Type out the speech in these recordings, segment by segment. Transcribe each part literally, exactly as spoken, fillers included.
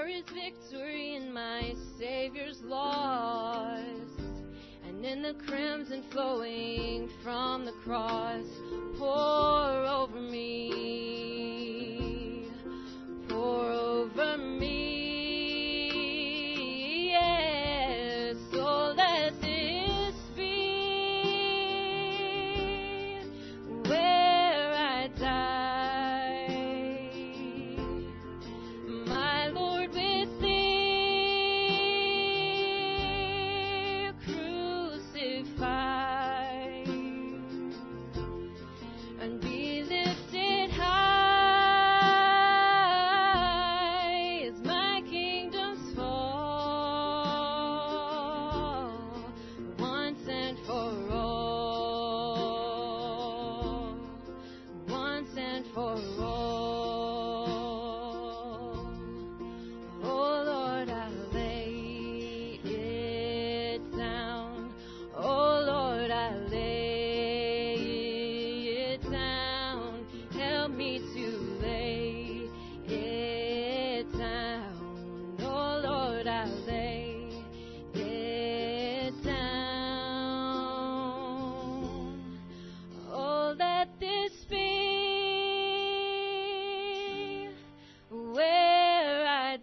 there is victory in my Savior's loss, and in the crimson flowing from the cross. Pour over me, pour over me, yes. So let this be where I die, my Lord, with thee crucified, and be lifted high as my kingdoms fall, once and for all, once and for all. Oh Lord, I lay it down. Oh Lord, I lay it down. Help me to lay it down. Oh Lord, I lay it down. Oh, let this be where I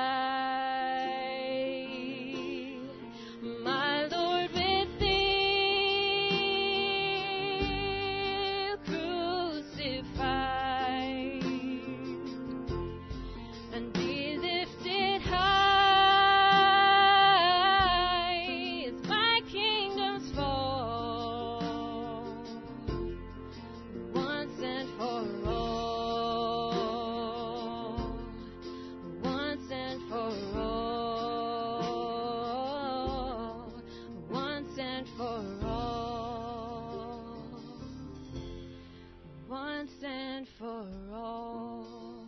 die, my Lord, with thee crucified, and be lifted high as my kingdoms fall, once and for all, once and for all, once and for all, once and for all.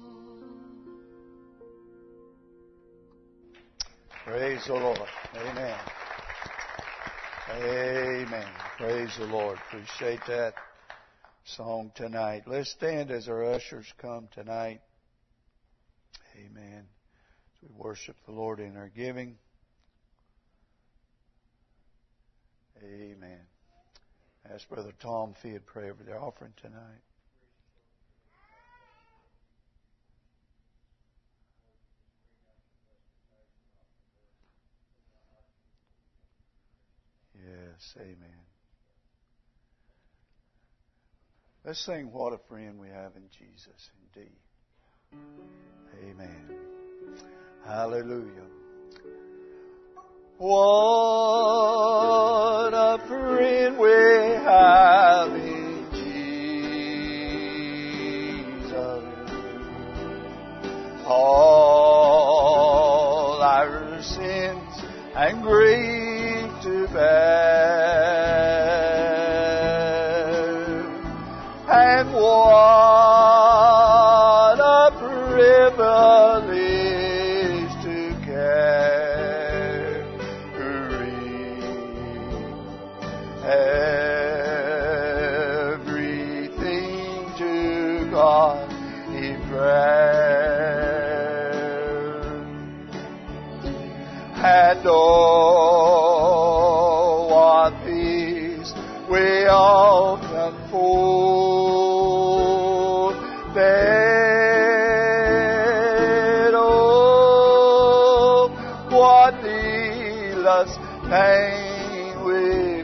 Praise the Lord. Amen. Amen. Praise the Lord. Appreciate that song tonight. Let's stand as our ushers come tonight. Amen. As we worship the Lord in our giving. Amen. Ask Brother Tom if he'd pray over the offering tonight. Yes, amen. Let's sing What a Friend We Have in Jesus, indeed. Amen. Hallelujah. What a friend we have in Jesus. All our sins and grief to bear, and what a privilege to carry everything to God in prayer. And oh, what peace we often fold then, oh, what needless pain we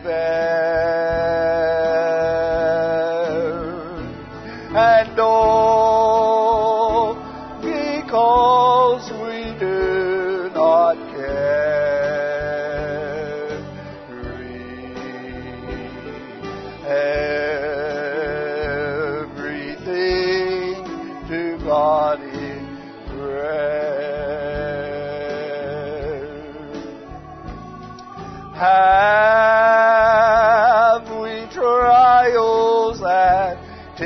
bear. And oh, because we do not carry everything to God in prayer. Have we trials and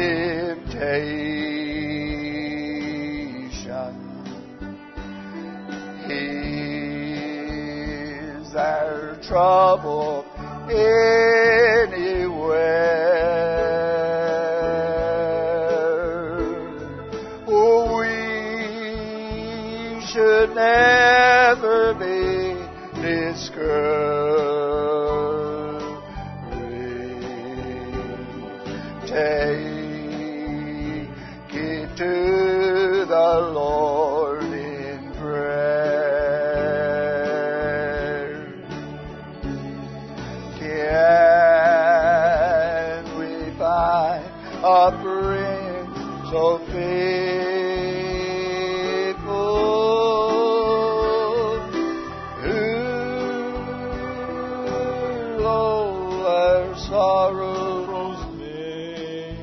temptation? Is our trouble anywhere? Oh, we should never low, their sorrow grows near.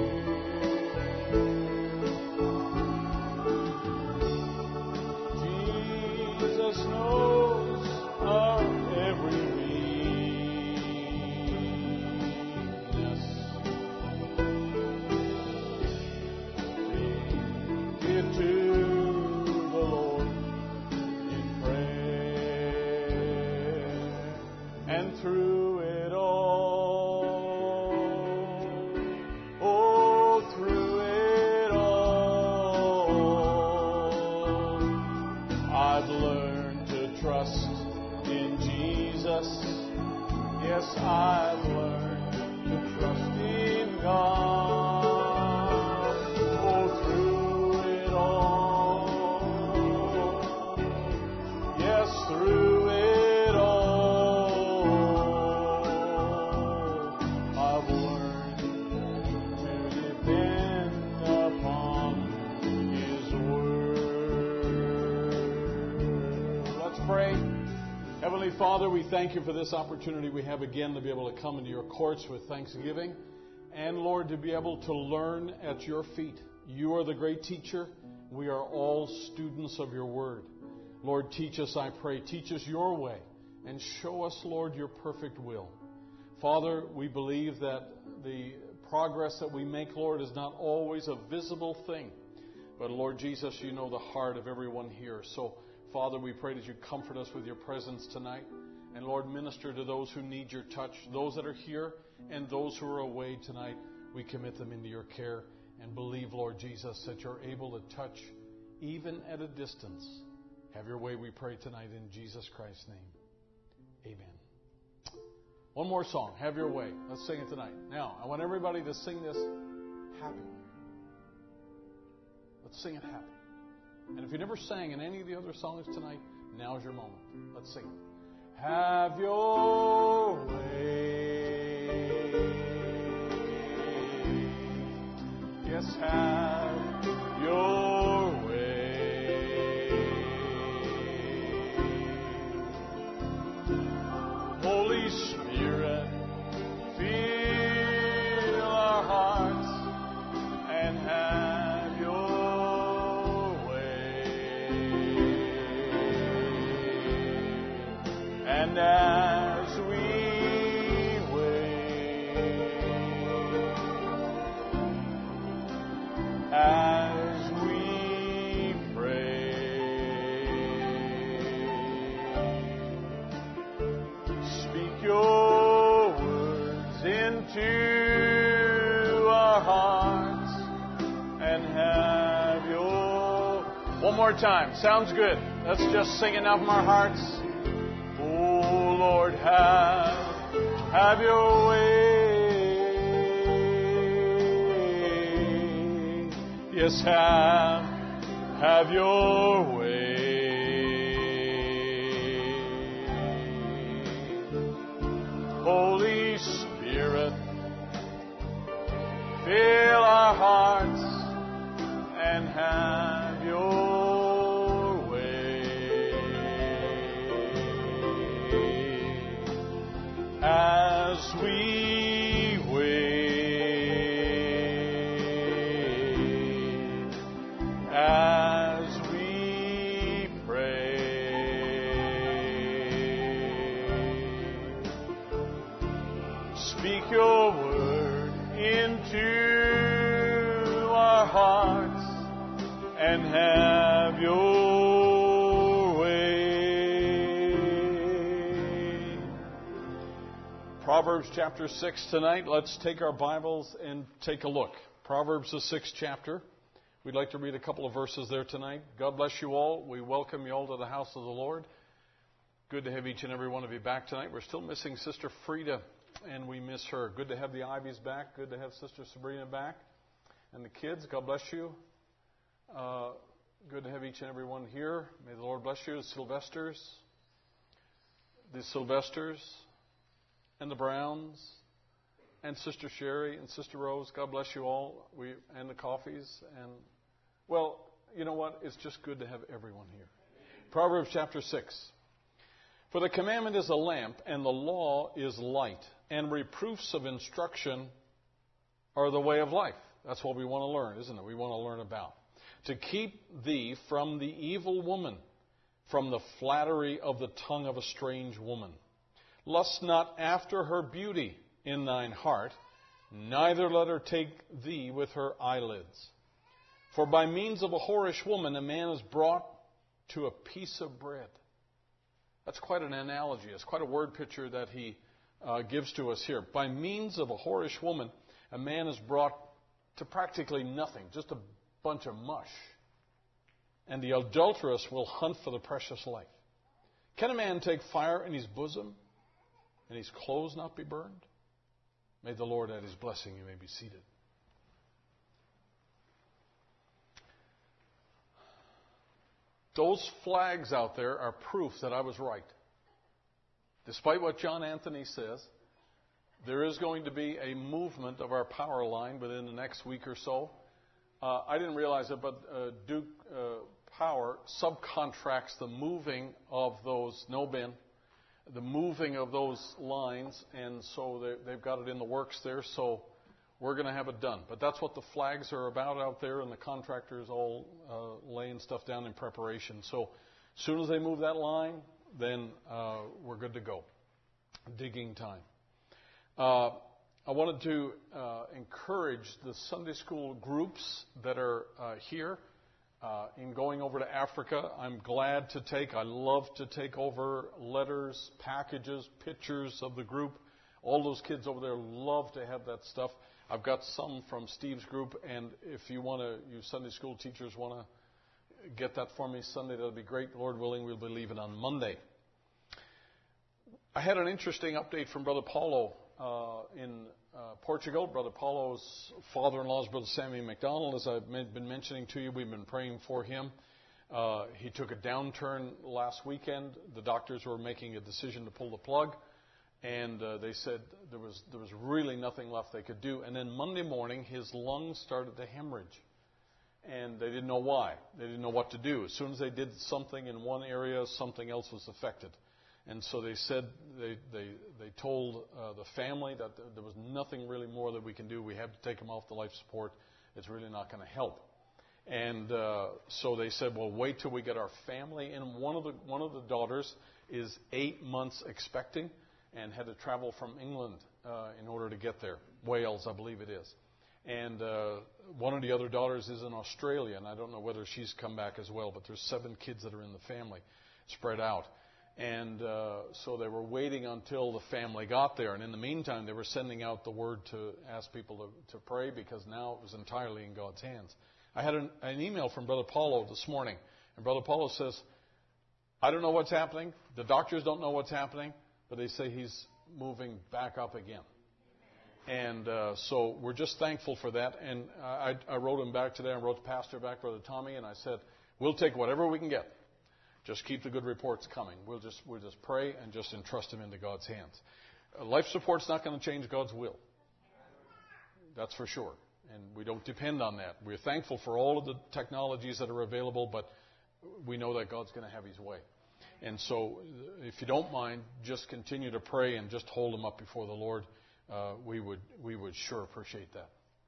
Jesus knows our every weakness. Give to the Lord in prayer, and through it all, oh, through it all, I've learned to trust in Jesus. Yes, I've learned to trust in God. Oh, through it all, yes, through it all, I've learned to depend upon His Word. Let's pray. Heavenly Father, we thank You for this opportunity we have again to be able to come into Your courts with thanksgiving. And Lord, to be able to learn at Your feet. You are the great teacher. We are all students of Your Word. Lord, teach us, I pray. Teach us Your way. And show us, Lord, Your perfect will. Father, we believe that the progress that we make, Lord, is not always a visible thing. But Lord Jesus, You know the heart of everyone here. So, Father, we pray that You comfort us with Your presence tonight. And Lord, minister to those who need Your touch, those that are here and those who are away tonight. We commit them into Your care and believe, Lord Jesus, that You're able to touch even at a distance. Have Your way, we pray tonight in Jesus Christ's name. Amen. One more song, Have Your Way. Let's sing it tonight. Now, I want everybody to sing this happy. Let's sing it happy. And if you never sang in any of the other songs tonight, now's your moment. Let's sing it. Have Your way. Yes, have Your way. Holy Spirit, fill our hearts and have Your way. And as we wait, as we pray, speak Your words into our hearts and have Your... One more time. Sounds good. Let's just sing it out from our hearts. Oh, Lord, have, have Your way. Yes, have, have Your way. Holy Spirit, fill our hearts and have Your way. As we wait, as we pray, speak Your word into our hearts and have Your way. Proverbs chapter six tonight. Let's take our Bibles and take a look. Proverbs the sixth chapter. We'd like to read a couple of verses there tonight. God bless you all. We welcome you all to the house of the Lord. Good to have each and every one of you back tonight. We're still missing Sister Frida, and we miss her. Good to have the Ivies back. Good to have Sister Sabrina back. And the kids, God bless you. Uh, good to have each and every one here. May the Lord bless you. The Sylvesters, the Sylvesters, and the Browns, and Sister Sherry and Sister Rose. God bless you all. We and the Coffees. And, well, you know what? It's just good to have everyone here. Proverbs chapter six. For the commandment is a lamp, and the law is light, and reproofs of instruction are the way of life. That's what we want to learn, isn't it? We want to learn about. To keep thee from the evil woman, from the flattery of the tongue of a strange woman. Lust not after her beauty in thine heart, neither let her take thee with her eyelids. For by means of a whorish woman a man is brought to a piece of bread. That's quite an analogy. It's quite a word picture that he uh, gives to us here. By means of a whorish woman, a man is brought to practically nothing, just a bunch of mush. And the adulteress will hunt for the precious life. Can a man take fire in his bosom and his clothes not be burned? May the Lord add his blessing. You may be seated. Those flags out there are proof that I was right. Despite what John Anthony says, there is going to be a movement of our power line within the next week or so. Uh, I didn't realize it, but uh, Duke uh, Power subcontracts the moving of those no-bin, the moving of those lines, and so they, they've got it in the works there, so we're going to have it done. But that's what the flags are about out there, and the contractors all uh, laying stuff down in preparation. So as soon as they move that line, then uh, we're good to go. Digging time. Uh, I wanted to uh, encourage the Sunday school groups that are uh, here uh, in going over to Africa. I'm glad to take, I love to take over letters, packages, pictures of the group. All those kids over there love to have that stuff. I've got some from Steve's group, and if you want to, you Sunday school teachers want to get that for me Sunday, that'll be great. Lord willing, we'll be leaving on Monday. I had an interesting update from Brother Paulo uh, in uh, Portugal. Brother Paulo's father-in-law is Brother Sammy McDonald. As I've been mentioning to you, we've been praying for him. Uh, he took a downturn last weekend. The doctors were making a decision to pull the plug. And uh, they said there was there was really nothing left they could do. And then Monday morning, his lungs started to hemorrhage. And they didn't know why. They didn't know what to do. As soon as they did something in one area, something else was affected. And so they said, they they, they told uh, the family that there was nothing really more that we can do. We have to take him off the life support. It's really not going to help. And uh, so they said, well, wait till we get our family. And one of the one of the daughters is eight months expecting, and had to travel from England uh, in order to get there. Wales, I believe it is. And uh, one of the other daughters is in Australia, and I don't know whether she's come back as well, but there's seven kids that are in the family spread out. And uh, so they were waiting until the family got there. And in the meantime, they were sending out the word to ask people to, to pray, because now it was entirely in God's hands. I had an, an email from Brother Paulo this morning, and Brother Paulo says, I don't know what's happening. The doctors don't know what's happening. But they say he's moving back up again. And uh, so we're just thankful for that. And I, I wrote him back today. I wrote the pastor back, Brother Tommy, and I said, we'll take whatever we can get. Just keep the good reports coming. We'll just we'll just pray and just entrust him into God's hands. Uh, life support's not going to change God's will. That's for sure. And we don't depend on that. We're thankful for all of the technologies that are available, but we know that God's going to have his way. And so, if you don't mind, just continue to pray and just hold them up before the Lord. Uh, we would we would sure appreciate that.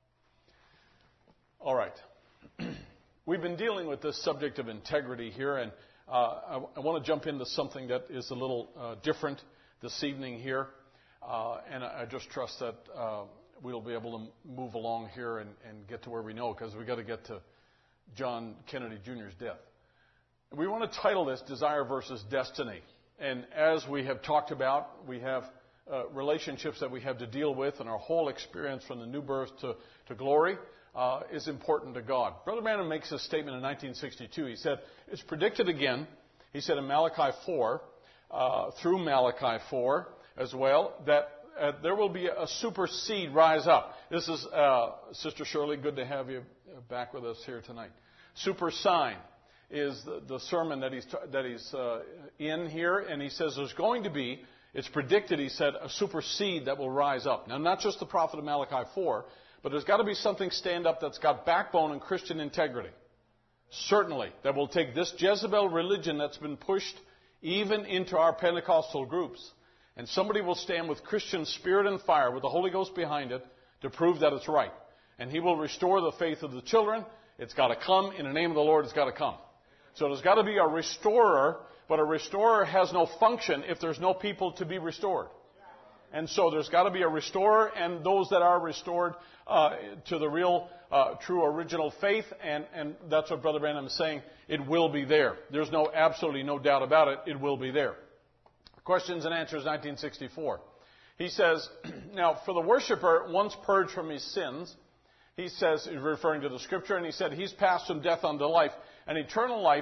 All right. We've been dealing with this subject of integrity here, and uh, I, I want to jump into something that is a little uh, different this evening here. Uh, and I, I just trust that uh, we'll be able to move along here and, and get to where we know, because we've got to get to John Kennedy Junior's death. We want to title this Desire versus Destiny. And as we have talked about, we have uh, relationships that we have to deal with, and our whole experience from the new birth to, to glory uh, is important to God. Brother Branham makes a statement in nineteen sixty-two. He said, it's predicted again, he said in Malachi four, uh, through Malachi four as well, that uh, there will be a super seed rise up. This is, uh, Sister Shirley, good to have you back with us here tonight. Super sign is the, the sermon that he's that he's uh, in here, and he says there's going to be, it's predicted, he said, a super seed that will rise up. Now, not just the prophet of Malachi four, but there's got to be something stand up that's got backbone and Christian integrity. Certainly, that will take this Jezebel religion that's been pushed even into our Pentecostal groups. And somebody will stand with Christian spirit and fire, with the Holy Ghost behind it, to prove that it's right. And he will restore the faith of the children. It's got to come. In the name of the Lord, it's got to come. So there's got to be a restorer, but a restorer has no function if there's no people to be restored. And so there's got to be a restorer, and those that are restored uh, to the real, uh, true, original faith, and, and that's what Brother Branham is saying. It will be there. There's no, absolutely no doubt about it. It will be there. Questions and Answers, nineteen sixty-four. He says, now, for the worshiper, once purged from his sins, he says, referring to the Scripture, and he said, he's passed from death unto life, and eternal life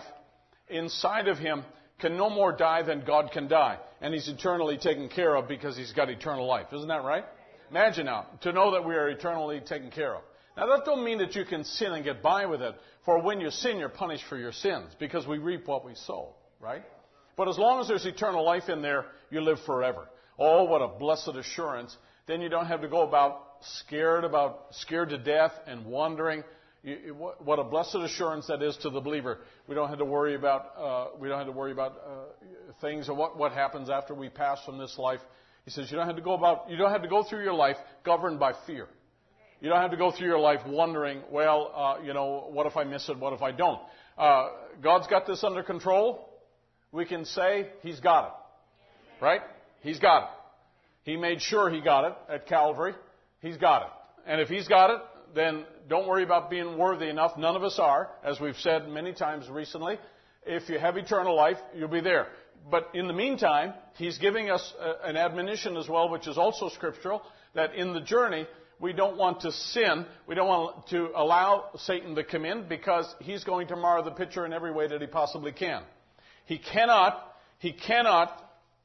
inside of him can no more die than God can die. And he's eternally taken care of because he's got eternal life. Isn't that right? Imagine now, to know that we are eternally taken care of. Now, that don't mean that you can sin and get by with it. For when you sin, you're punished for your sins, because we reap what we sow, right? But as long as there's eternal life in there, you live forever. Oh, what a blessed assurance. Then you don't have to go about scared about, scared to death and wondering. You, what a blessed assurance that is to the believer. We don't have to worry about uh, we don't have to worry about uh, things or what, what happens after we pass from this life. He says you don't have to go about you don't have to go through your life governed by fear. You don't have to go through your life wondering, well, uh, you know, what if I miss it? What if I don't? Uh, God's got this under control. We can say He's got it, right? He's got it. He made sure He got it at Calvary. He's got it, and if He's got it, then don't worry about being worthy enough. None of us are, as we've said many times recently. If you have eternal life, you'll be there. But in the meantime, He's giving us a, an admonition as well, which is also scriptural, that in the journey, we don't want to sin. We don't want to allow Satan to come in, because he's going to mar the picture in every way that he possibly can. He cannot, he cannot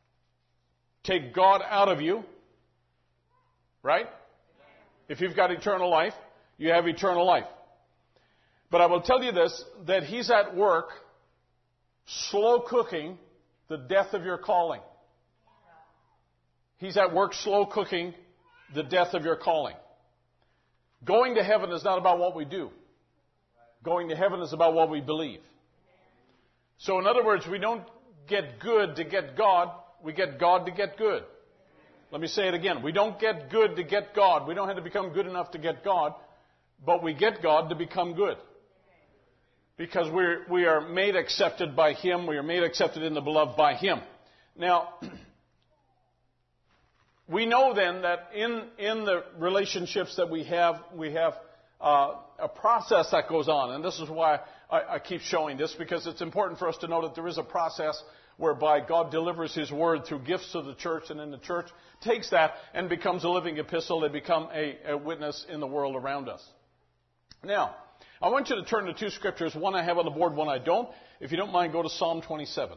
take God out of you, right? If you've got eternal life, you have eternal life. But I will tell you this, that He's at work slow cooking the death of your calling. He's at work slow cooking the death of your calling. Going to heaven is not about what we do. Going to heaven is about what we believe. So in other words, we don't get good to get God. We get God to get good. Let me say it again. We don't get good to get God. We don't have to become good enough to get God. But we get God to become good. Because we're, we are made accepted by Him. We are made accepted in the beloved by Him. Now, we know then that in, in the relationships that we have, we have uh, a process that goes on. And this is why I, I keep showing this, because it's important for us to know that there is a process whereby God delivers His Word through gifts to the church, and then the church takes that and becomes a living epistle. They become a, a witness in the world around us. Now, I want you to turn to two scriptures. One I have on the board, one I don't. If you don't mind, go to Psalm twenty-seven.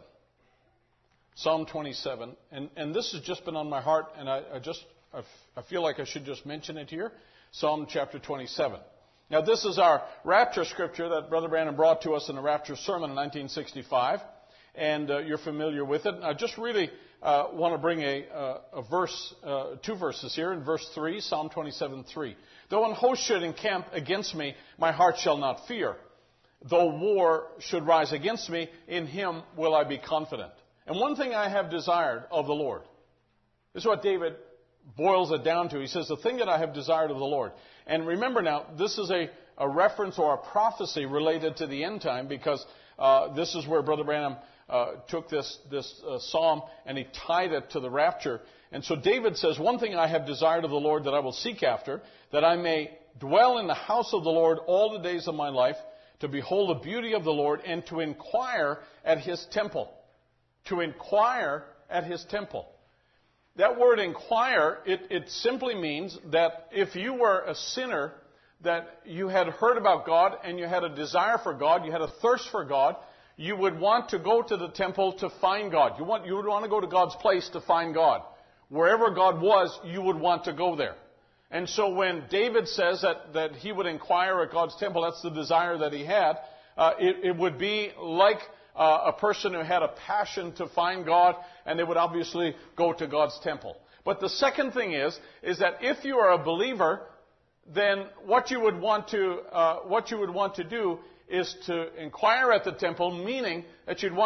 Psalm twenty-seven. And, and this has just been on my heart, and I, I just I, f- I feel like I should just mention it here. Psalm chapter twenty-seven. Now, this is our rapture scripture that Brother Branham brought to us in the rapture sermon in nineteen sixty-five. And uh, you're familiar with it. I just really uh, want to bring a, uh, a verse, uh, two verses here. In verse three, Psalm twenty-seven, three. Though an host should encamp against me, my heart shall not fear. Though war should rise against me, in Him will I be confident. And one thing I have desired of the Lord. This is what David boils it down to. He says, the thing that I have desired of the Lord. And remember now, this is a, a reference or a prophecy related to the end time, because uh, this is where Brother Branham uh, took this, this uh, psalm and he tied it to the rapture. And so David says, one thing I have desired of the Lord that I will seek after, that I may dwell in the house of the Lord all the days of my life, to behold the beauty of the Lord and to inquire at His temple. To inquire at His temple. That word inquire, it, it simply means that if you were a sinner, that you had heard about God and you had a desire for God, you had a thirst for God, you would want to go to the temple to find God. You, want, you would want to go to God's place to find God. Wherever God was, you would want to go there. And so when David says that, that he would inquire at God's temple, that's the desire that he had, uh, it, it would be like uh, a person who had a passion to find God, and they would obviously go to God's temple. But the second thing is, is that if you are a believer, then what you would want to, uh, what you would want to do is to inquire at the temple, meaning that you'd want to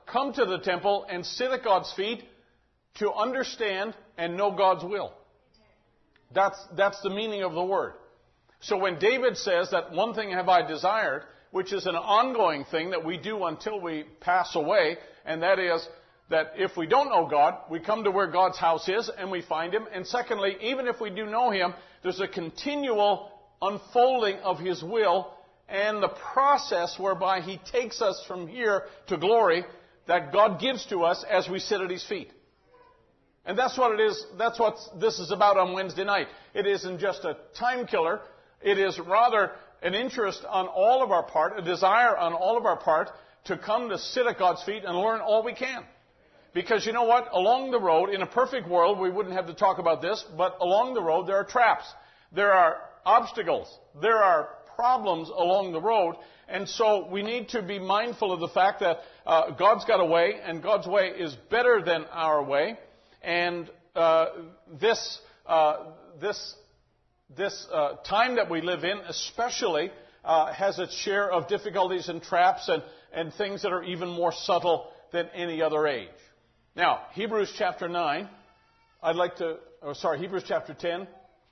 come to the temple and sit at God's feet to understand and know God's will. That's, that's the meaning of the word. So when David says that one thing have I desired, which is an ongoing thing that we do until we pass away, and that is that if we don't know God, we come to where God's house is and we find Him. And secondly, even if we do know Him, there's a continual unfolding of His will and the process whereby He takes us from here to glory that God gives to us as we sit at His feet. And that's what it is. That's what this is about on Wednesday night. It isn't just a time killer. It is rather an interest on all of our part, a desire on all of our part to come to sit at God's feet and learn all we can. Because you know what? Along the road, in a perfect world, we wouldn't have to talk about this, but along the road there are traps. There are obstacles. There are problems along the road. And so we need to be mindful of the fact that uh, God's got a way, and God's way is better than our way. And uh, this uh, this this uh, time that we live in, especially, uh, has its share of difficulties and traps and, and things that are even more subtle than any other age. Now, Hebrews chapter nine, I'd like to, oh, sorry, Hebrews chapter ten.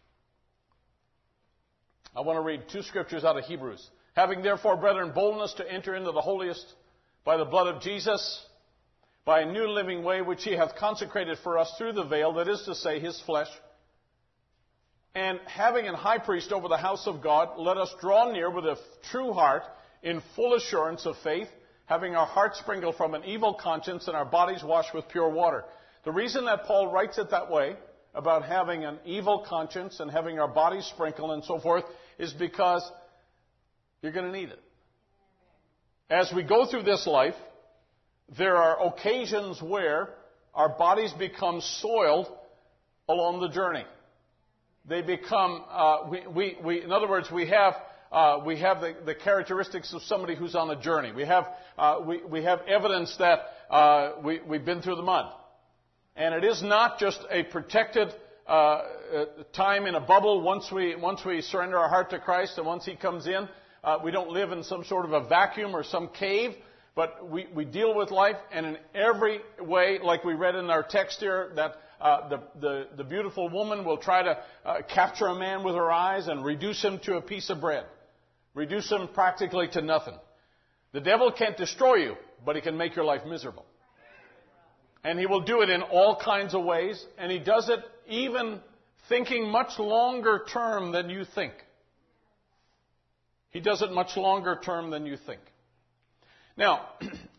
I want to read two scriptures out of Hebrews. Having therefore, brethren, boldness to enter into the holiest by the blood of Jesus, by a new living way which He hath consecrated for us through the veil, that is to say, His flesh. And having an high priest over the house of God, let us draw near with a true heart in full assurance of faith, having our hearts sprinkled from an evil conscience and our bodies washed with pure water. The reason that Paul writes it that way, about having an evil conscience and having our bodies sprinkled and so forth, is because you're going to need it. As we go through this life, there are occasions where our bodies become soiled along the journey. They become, uh, we, we, we, in other words, we have Uh, we have the, the characteristics of somebody who's on a journey. We have, uh, we, we have evidence that uh, we, we've been through the mud. And it is not just a protected uh, time in a bubble. Once we, once we surrender our heart to Christ and once He comes in, uh, we don't live in some sort of a vacuum or some cave, but we, we deal with life. And in every way, like we read in our text here, that uh, the, the, the beautiful woman will try to uh, capture a man with her eyes and reduce him to a piece of bread. Reduce him practically to nothing. The devil can't destroy you, but he can make your life miserable. And he will do it in all kinds of ways, and he does it even thinking much longer term than you think. He does it much longer term than you think. Now,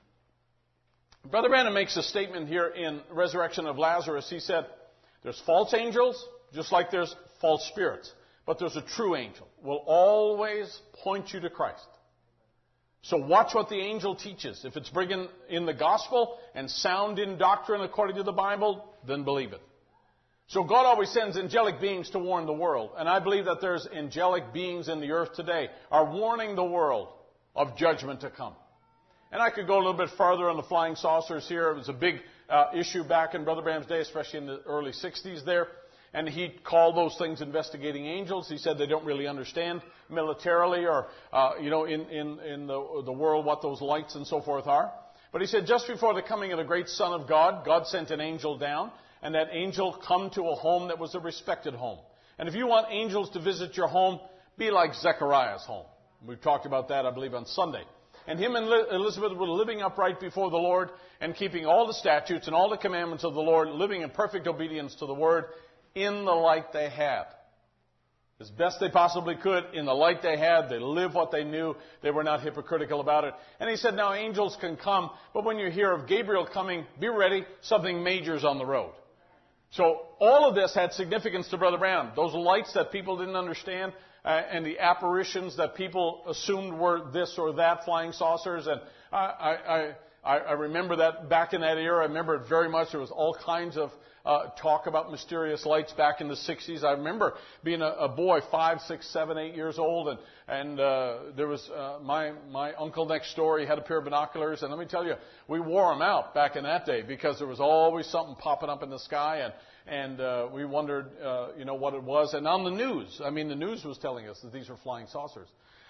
Brother Branham makes a statement here in Resurrection of Lazarus. He said, there's false angels, just like there's false spirits. But there's a true angel. Will always point you to Christ. So watch what the angel teaches. If it's bringing in the gospel and sound in doctrine according to the Bible, then believe it. So God always sends angelic beings to warn the world. And I believe that there's angelic beings in the earth today are warning the world of judgment to come. And I could go a little bit farther on the flying saucers here. It was a big uh, issue back in Brother Branham's day, especially in the early sixties there. And he called those things investigating angels. He said they don't really understand militarily or, uh, you know, in, in, in the, the world what those lights and so forth are. But he said just before the coming of the great Son of God, God sent an angel down. And that angel come to a home that was a respected home. And if you want angels to visit your home, be like Zechariah's home. We've talked about that, I believe, on Sunday. And him and Elizabeth were living upright before the Lord and keeping all the statutes and all the commandments of the Lord, living in perfect obedience to the Word in the light they had. As best they possibly could, in the light they had, they lived what they knew. They were not hypocritical about it. And he said, now angels can come, but when you hear of Gabriel coming, be ready, something major's on the road. So all of this had significance to Brother Branham. Those lights that people didn't understand, uh, and the apparitions that people assumed were this or that, flying saucers. And I, I, I, I remember that back in that era. I remember it very much. There was all kinds of uh, talk about mysterious lights back in the sixties. I remember being a, a boy, five, six, seven, eight years old, and and uh, there was uh, my my uncle next door. He had a pair of binoculars, and let me tell you, we wore them out back in that day because there was always something popping up in the sky, and and uh, we wondered, uh, you know, what it was. And on the news, I mean, the news was telling us that these were flying saucers.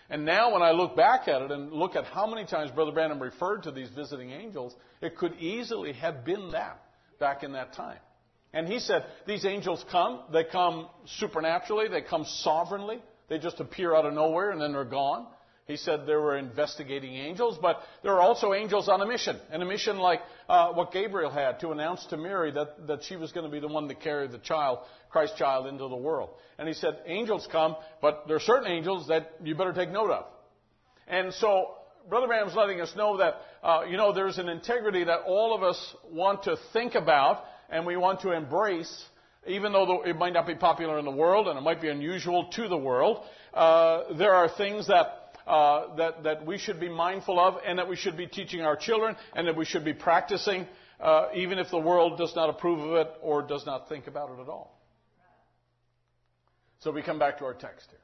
And now when I look back at it and look at how many times Brother Branham referred to these visiting angels, it could easily have been that back in that time. And he said, these angels come, they come supernaturally, they come sovereignly, they just appear out of nowhere and then they're gone. He said there were investigating angels, but there are also angels on a mission, and a mission like uh, what Gabriel had to announce to Mary that, that she was going to be the one to carry the child, Christ child, into the world. And he said, angels come, but there are certain angels that you better take note of. And so Brother Branham's letting us know that, uh, you know, there's an integrity that all of us want to think about and we want to embrace, even though it might not be popular in the world and it might be unusual to the world. Uh, there are things that Uh, that, that we should be mindful of, and that we should be teaching our children, and that we should be practicing, uh, even if the world does not approve of it or does not think about it at all. So we come back to our text here.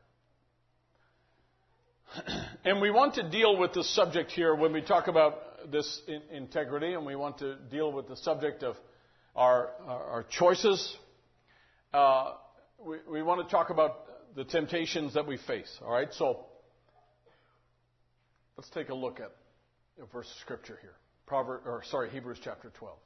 And we want to deal with this subject here when we talk about this in, integrity, and we want to deal with the subject of our, our, our choices. Uh, we, we want to talk about the temptations that we face, all right? So let's take a look at a verse of Scripture here. Proverbs, or sorry, Hebrews chapter twelve.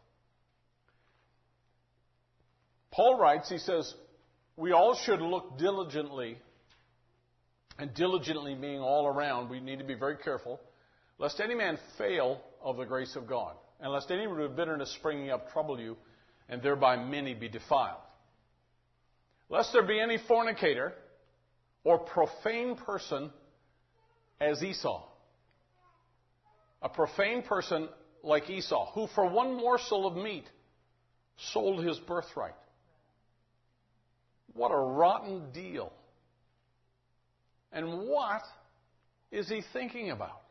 Paul writes, he says, we all should look diligently, and diligently meaning all around, we need to be very careful, lest any man fail of the grace of God, and lest any root of bitterness springing up trouble you, and thereby many be defiled. Lest there be any fornicator or profane person as Esau. A profane person like Esau, who for one morsel of meat sold his birthright. What a rotten deal. And what is he thinking about?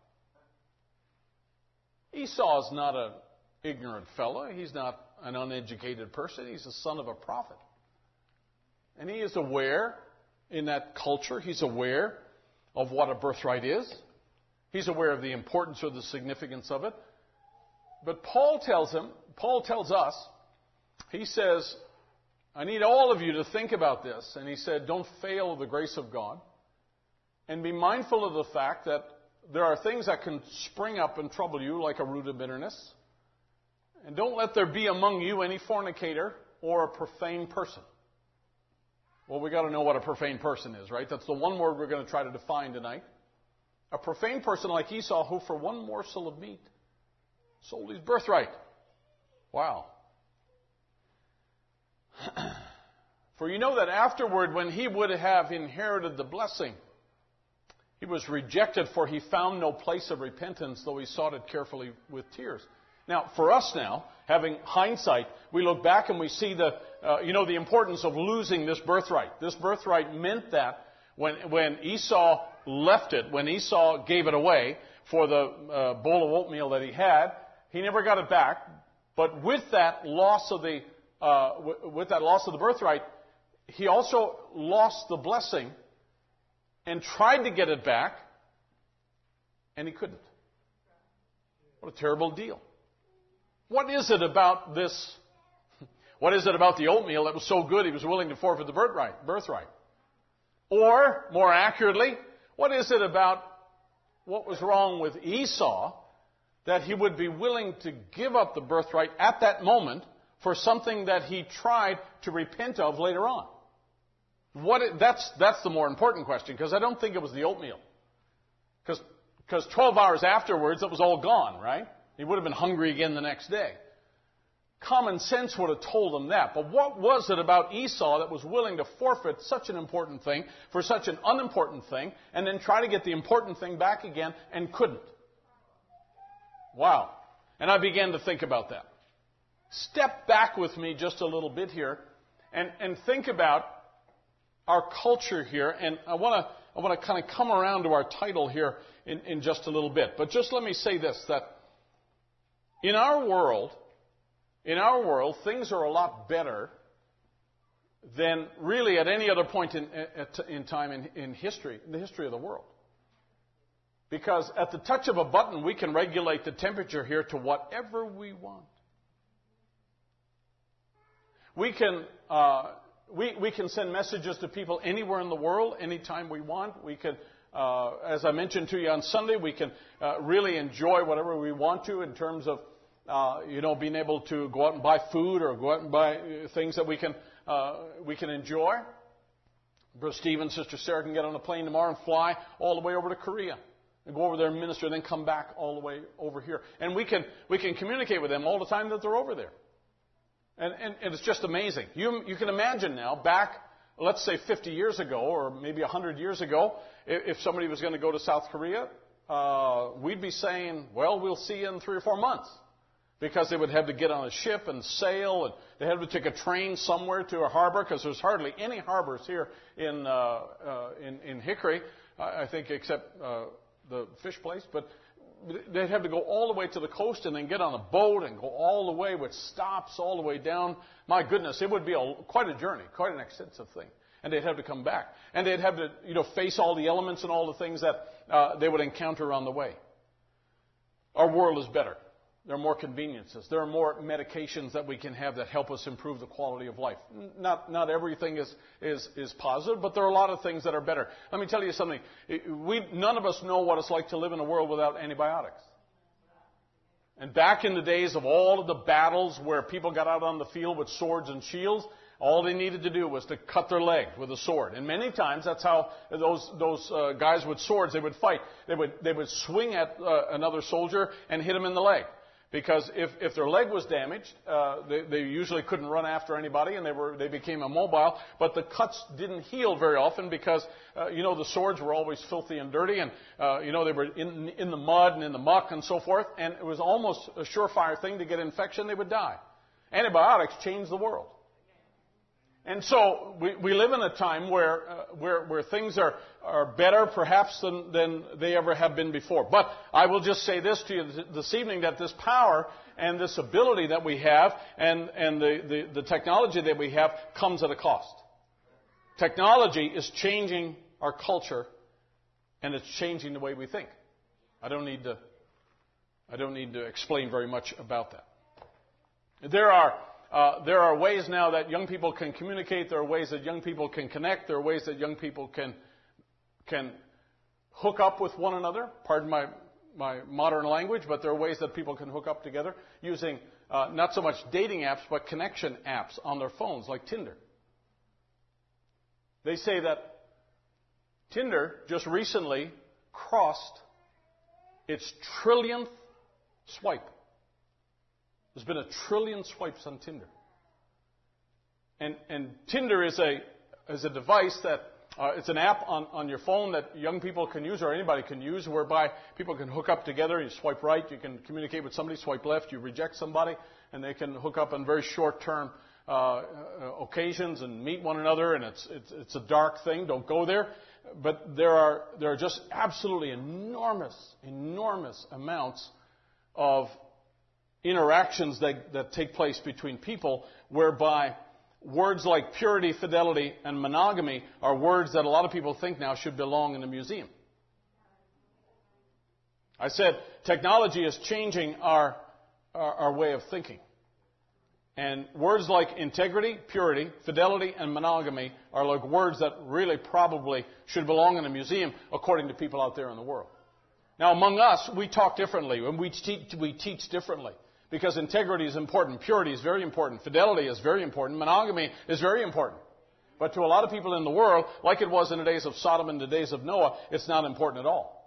Esau is not an ignorant fellow. He's not an uneducated person. He's the son of a prophet. And he is aware, in that culture, he's aware of what a birthright is. He's aware of the importance or the significance of it. But Paul tells him, Paul tells us, he says, I need all of you to think about this. And he said, don't fail the grace of God. And be mindful of the fact that there are things that can spring up and trouble you like a root of bitterness. And don't let there be among you any fornicator or a profane person. Well, we've got to know what a profane person is, right? That's the one word we're going to try to define tonight. A profane person like Esau, who for one morsel of meat sold his birthright. Wow. For you know that afterward, when he would have inherited the blessing, he was rejected, for he found no place of repentance, though he sought it carefully with tears. Now, for us now, having hindsight, we look back and we see the, uh, you know, the importance of losing this birthright. This birthright meant that when, when Esau left it, when Esau gave it away for the uh, bowl of oatmeal that he had, he never got it back. But with that loss of the uh, w- with that loss of the birthright, he also lost the blessing and tried to get it back, and he couldn't. What a terrible deal! What is it about this? What is it about the oatmeal that was so good he was willing to forfeit the birthright? Birthright, or more accurately, what is it about what was wrong with Esau that he would be willing to give up the birthright at that moment for something that he tried to repent of later on? What it, that's, that's the more important question, because I don't think it was the oatmeal. Because twelve hours afterwards, it was all gone, right? He would have been hungry again the next day. Common sense would have told him that. But what was it about Esau that was willing to forfeit such an important thing for such an unimportant thing, and then try to get the important thing back again and couldn't? Wow. And I began to think about that. Step back with me just a little bit here and, and think about our culture here. And I want to I want to kind of come around to our title here in, in just a little bit. But just let me say this, that in our world, in our world, things are a lot better than really at any other point in, in time in, in history, in the history of the world. Because at the touch of a button, we can regulate the temperature here to whatever we want. We can uh, we we can send messages to people anywhere in the world, anytime we want. We can uh, uh, as I mentioned to you on Sunday, we can uh, really enjoy whatever we want to in terms of, uh, you know, being able to go out and buy food or go out and buy things that we can uh, we can enjoy. Brother Steve and Sister Sarah can get on a plane tomorrow and fly all the way over to Korea and go over there and minister, and then come back all the way over here. And we can we can communicate with them all the time that they're over there. And, and, and it's just amazing. You, you can imagine now, back, let's say fifty years ago, or maybe one hundred years ago, if, if somebody was going to go to South Korea, uh, we'd be saying, well, we'll see you in three or four months. Because they would have to get on a ship and sail, and they had to take a train somewhere to a harbor, because there's hardly any harbors here in uh, uh, in, in Hickory, I think, except uh, the fish place. But they'd have to go all the way to the coast and then get on a boat and go all the way with stops all the way down. My goodness, it would be a, quite a journey, quite an extensive thing. And they'd have to come back. And they'd have to, you know, face all the elements and all the things that uh, they would encounter on the way. Our world is better. There are more conveniences. There are more medications that we can have that help us improve the quality of life. Not, not everything is, is, is positive, but there are a lot of things that are better. Let me tell you something. We, none of us know what it's like to live in a world without antibiotics. And back in the days of all of the battles where people got out on the field with swords and shields, all they needed to do was to cut their leg with a sword. And many times that's how those, those uh, guys with swords, they would fight. They would, they would swing at uh, another soldier and hit him in the leg. Because if, if their leg was damaged, uh, they, they usually couldn't run after anybody, and they were they became immobile. But the cuts didn't heal very often because, uh, you know, the swords were always filthy and dirty, and, uh, you know, they were in, in the mud and in the muck and so forth. And it was almost a surefire thing to get infection, they would die. Antibiotics changed the world. And so we, we live in a time where uh, where, where things are, are better perhaps than, than they ever have been before. But I will just say this to you this evening, that this power and this ability that we have and, and the, the, the technology that we have comes at a cost. Technology is changing our culture, and it's changing the way we think. I don't need to, I don't need to explain very much about that. There are Uh, there are ways now that young people can communicate. There are ways that young people can connect. There are ways that young people can can hook up with one another. Pardon my, my modern language, but there are ways that people can hook up together using uh, not so much dating apps, but connection apps on their phones, like Tinder. They say that Tinder just recently crossed its trillionth swipe. There's been a trillion swipes on Tinder. And, and Tinder is a, is a device that, uh, it's an app on, on your phone that young people can use, or anybody can use, whereby people can hook up together. You swipe right, you can communicate with somebody. Swipe left, you reject somebody, and they can hook up on very short-term uh, uh, occasions and meet one another. And it's, it's, it's a dark thing. Don't go there. But there are, there are just absolutely enormous, enormous amounts of interactions that, that take place between people, whereby words like purity, fidelity, and monogamy are words that a lot of people think now should belong in a museum. I said technology is changing our, our, our way of thinking. And words like integrity, purity, fidelity, and monogamy are like words that really probably should belong in a museum, according to people out there in the world. Now, among us, we talk differently, and we teach, we teach differently. Because integrity is important, purity is very important, fidelity is very important, monogamy is very important. But to a lot of people in the world, like it was in the days of Sodom and the days of Noah, it's not important at all.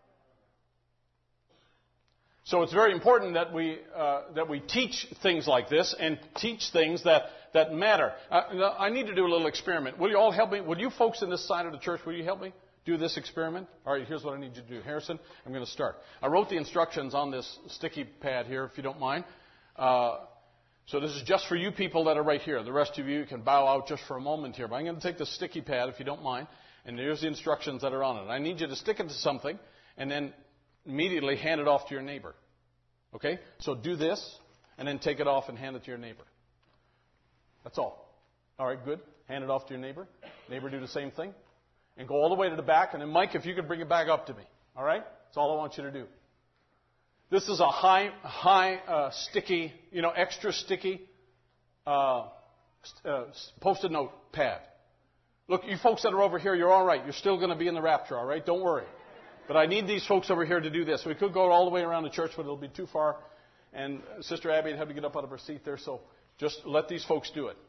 So it's very important that we uh, that we teach things like this and teach things that, that matter. Uh, I need to do a little experiment. Will you all help me? Will you folks in this side of the church, will you help me do this experiment? All right, here's what I need you to do. Harrison, I'm going to start. I wrote the instructions on this sticky pad here, if you don't mind. Uh, so this is just for you people that are right here. The rest of you can bow out just for a moment here. But I'm going to take the sticky pad, if you don't mind, and here's the instructions that are on it. I need you to stick it to something and then immediately hand it off to your neighbor. Okay? So do this, and then take it off and hand it to your neighbor. That's all. All right, good. Hand it off to your neighbor. Neighbor, do the same thing. And go all the way to the back. And then, Mike, if you could bring it back up to me. All right? That's all I want you to do. This is a high, high, uh, sticky, you know, extra sticky uh, uh, Post-it note pad. Look, you folks that are over here, you're all right. You're still going to be in the rapture, all right? Don't worry. But I need these folks over here to do this. We could go all the way around the church, but it'll be too far. And Sister Abby would have to get up out of her seat there, so just let these folks do it.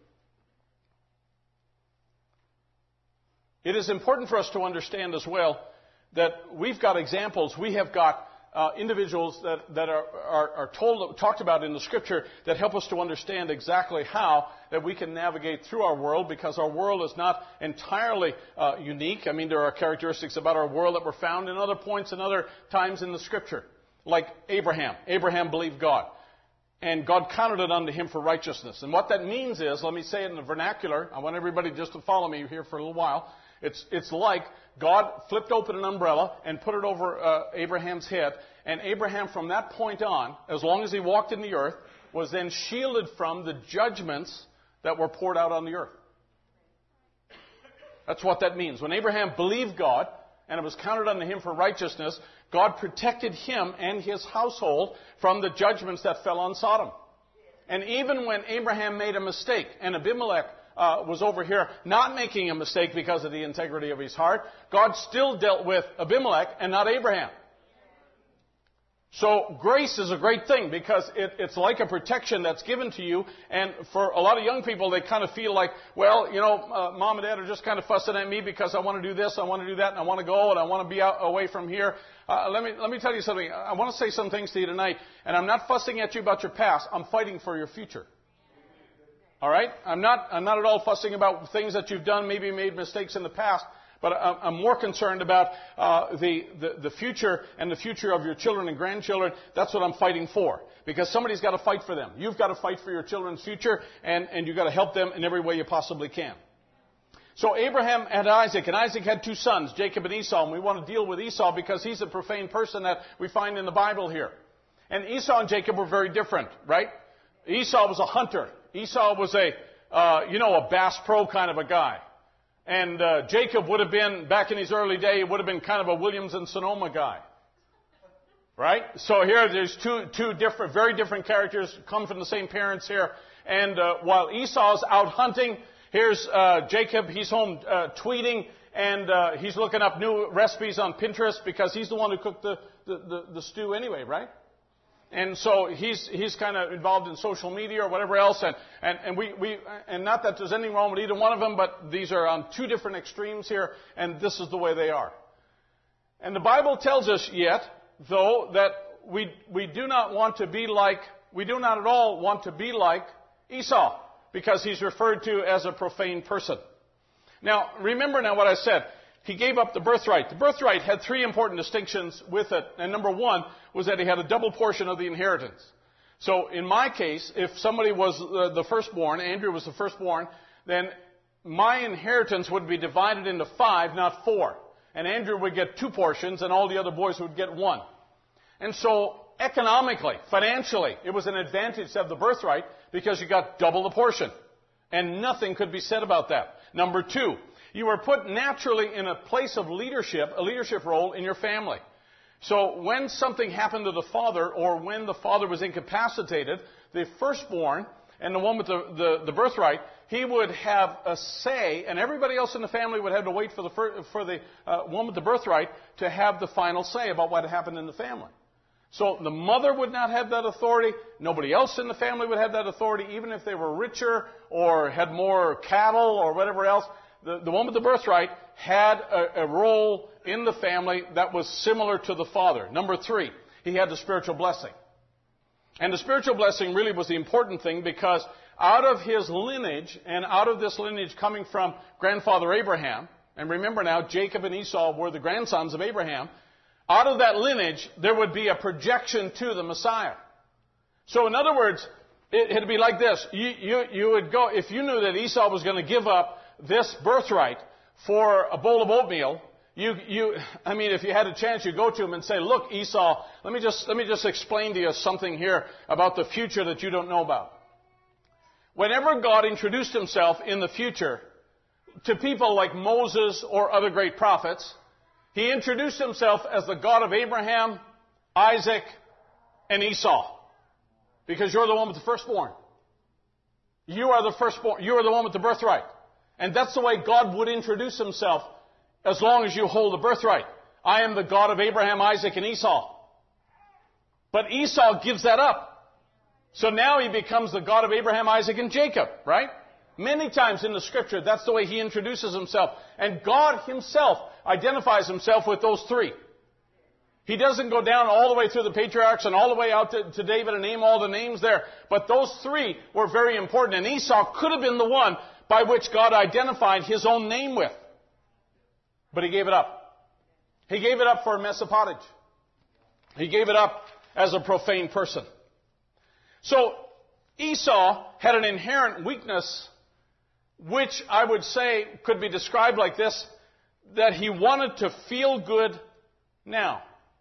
It is important for us to understand as well that we've got examples. We have got uh, individuals that, that are, are, are told, talked about in the Scripture that help us to understand exactly how that we can navigate through our world, because our world is not entirely uh, unique. I mean, there are characteristics about our world that were found in other points and other times in the Scripture. Like Abraham. Abraham believed God. And God counted it unto him for righteousness. And what that means is, let me say it in the vernacular. I want everybody just to follow me here for a little while. It's, it's like God flipped open an umbrella and put it over uh, Abraham's head. And Abraham, from that point on, as long as he walked in the earth, was then shielded from the judgments that were poured out on the earth. That's what that means. When Abraham believed God, and it was counted unto him for righteousness, God protected him and his household from the judgments that fell on Sodom. And even when Abraham made a mistake, and Abimelech uh, was over here not making a mistake because of the integrity of his heart, God still dealt with Abimelech and not Abraham. So grace is a great thing, because it, it's like a protection that's given to you. And for a lot of young people, they kind of feel like, well, you know, uh, mom and dad are just kind of fussing at me because I want to do this, I want to do that, and I want to go, and I want to be out, away from here. Uh, let me let me tell you something. I want to say some things to you tonight, and I'm not fussing at you about your past. I'm fighting for your future. All right? I'm not I'm not at all fussing about things that you've done, maybe made mistakes in the past. But I'm more concerned about uh, the, the, the future and the future of your children and grandchildren. That's what I'm fighting for. Because somebody's got to fight for them. You've got to fight for your children's future, and, and you've got to help them in every way you possibly can. So Abraham had Isaac, and Isaac had two sons, Jacob and Esau. And we want to deal with Esau because he's a profane person that we find in the Bible here. And Esau and Jacob were very different, right? Esau was a hunter. Esau was a, uh, you know, a Bass Pro kind of a guy. And uh, Jacob would have been, back in his early day, would have been kind of a Williams and Sonoma guy. Right? So here there's two two different, very different characters, come from the same parents here. And uh, while Esau's out hunting, here's uh, Jacob, he's home uh, tweeting, and uh, he's looking up new recipes on Pinterest because he's the one who cooked the, the, the, the stew anyway, right? And so he's he's kind of involved in social media or whatever else, and, and, and we, we and not that there's anything wrong with either one of them, but these are on two different extremes here, and this is the way they are. And the Bible tells us yet, though, that we we do not want to be like we do not at all want to be like Esau, because he's referred to as a profane person. Now, remember now what I said. He gave up the birthright. The birthright had three important distinctions with it. And number one was that he had a double portion of the inheritance. So in my case, if somebody was uh, the firstborn, Andrew was the firstborn, then my inheritance would be divided into five, not four. And Andrew would get two portions, and all the other boys would get one. And so economically, financially, it was an advantage to have the birthright because you got double the portion. And nothing could be said about that. Number two, you were put naturally in a place of leadership, a leadership role in your family. So when something happened to the father, or when the father was incapacitated, the firstborn and the one with the, the, the birthright, he would have a say, and everybody else in the family would have to wait for the, fir- for the uh, one with the birthright to have the final say about what happened in the family. So the mother would not have that authority. Nobody else in the family would have that authority, even if they were richer or had more cattle or whatever else. The, the one with the birthright had a, a role in the family that was similar to the father. Number three, he had the spiritual blessing. And the spiritual blessing really was the important thing, because out of his lineage, and out of this lineage coming from grandfather Abraham, and remember now, Jacob and Esau were the grandsons of Abraham, out of that lineage, there would be a projection to the Messiah. So in other words, it, it'd be like this. You, you, you would go, if you knew that Esau was going to give up this birthright for a bowl of oatmeal, you, you, I mean, if you had a chance, you'd go to him and say, look, Esau, let me just, let me just explain to you something here about the future that you don't know about. Whenever God introduced himself in the future to people like Moses or other great prophets, he introduced himself as the God of Abraham, Isaac, and Esau. Because you're the one with the firstborn. You are the firstborn. You are the one with the birthright. And that's the way God would introduce himself as long as you hold the birthright. I am the God of Abraham, Isaac, and Esau. But Esau gives that up. So now he becomes the God of Abraham, Isaac, and Jacob, right? Many times in the Scripture, that's the way he introduces himself. And God himself identifies himself with those three. He doesn't go down all the way through the patriarchs and all the way out to, to David and name all the names there. But those three were very important. And Esau could have been the one by which God identified his own name with. But he gave it up. He gave it up for a mess of pottage. He gave it up as a profane person. So Esau had an inherent weakness, which I would say could be described like this, that he wanted to feel good now.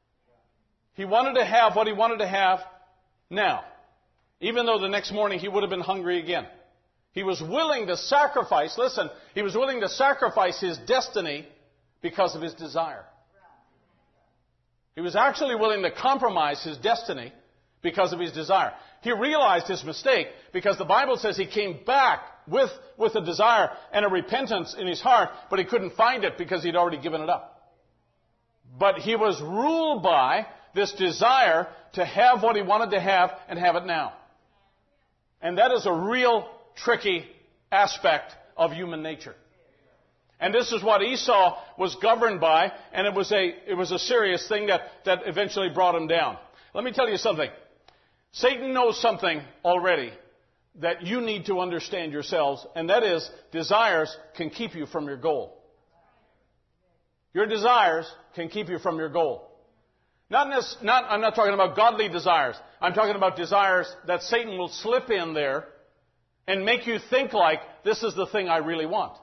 He wanted to have what he wanted to have now, even though the next morning he would have been hungry again. He was willing to sacrifice, listen, he was willing to sacrifice his destiny because of his desire. He was actually willing to compromise his destiny because of his desire. He realized his mistake because the Bible says he came back with, with a desire and a repentance in his heart, but he couldn't find it because he'd already given it up. But he was ruled by this desire to have what he wanted to have and have it now. And that is a real tricky aspect of human nature. And this is what Esau was governed by, and it was a, it was a serious thing that, that eventually brought him down. Let me tell you something. Satan knows something already that you need to understand yourselves, and that is desires can keep you from your goal. Your desires can keep you from your goal. Not, not, I'm not talking about godly desires. I'm talking about desires that Satan will slip in there and make you think like, this is the thing I really want.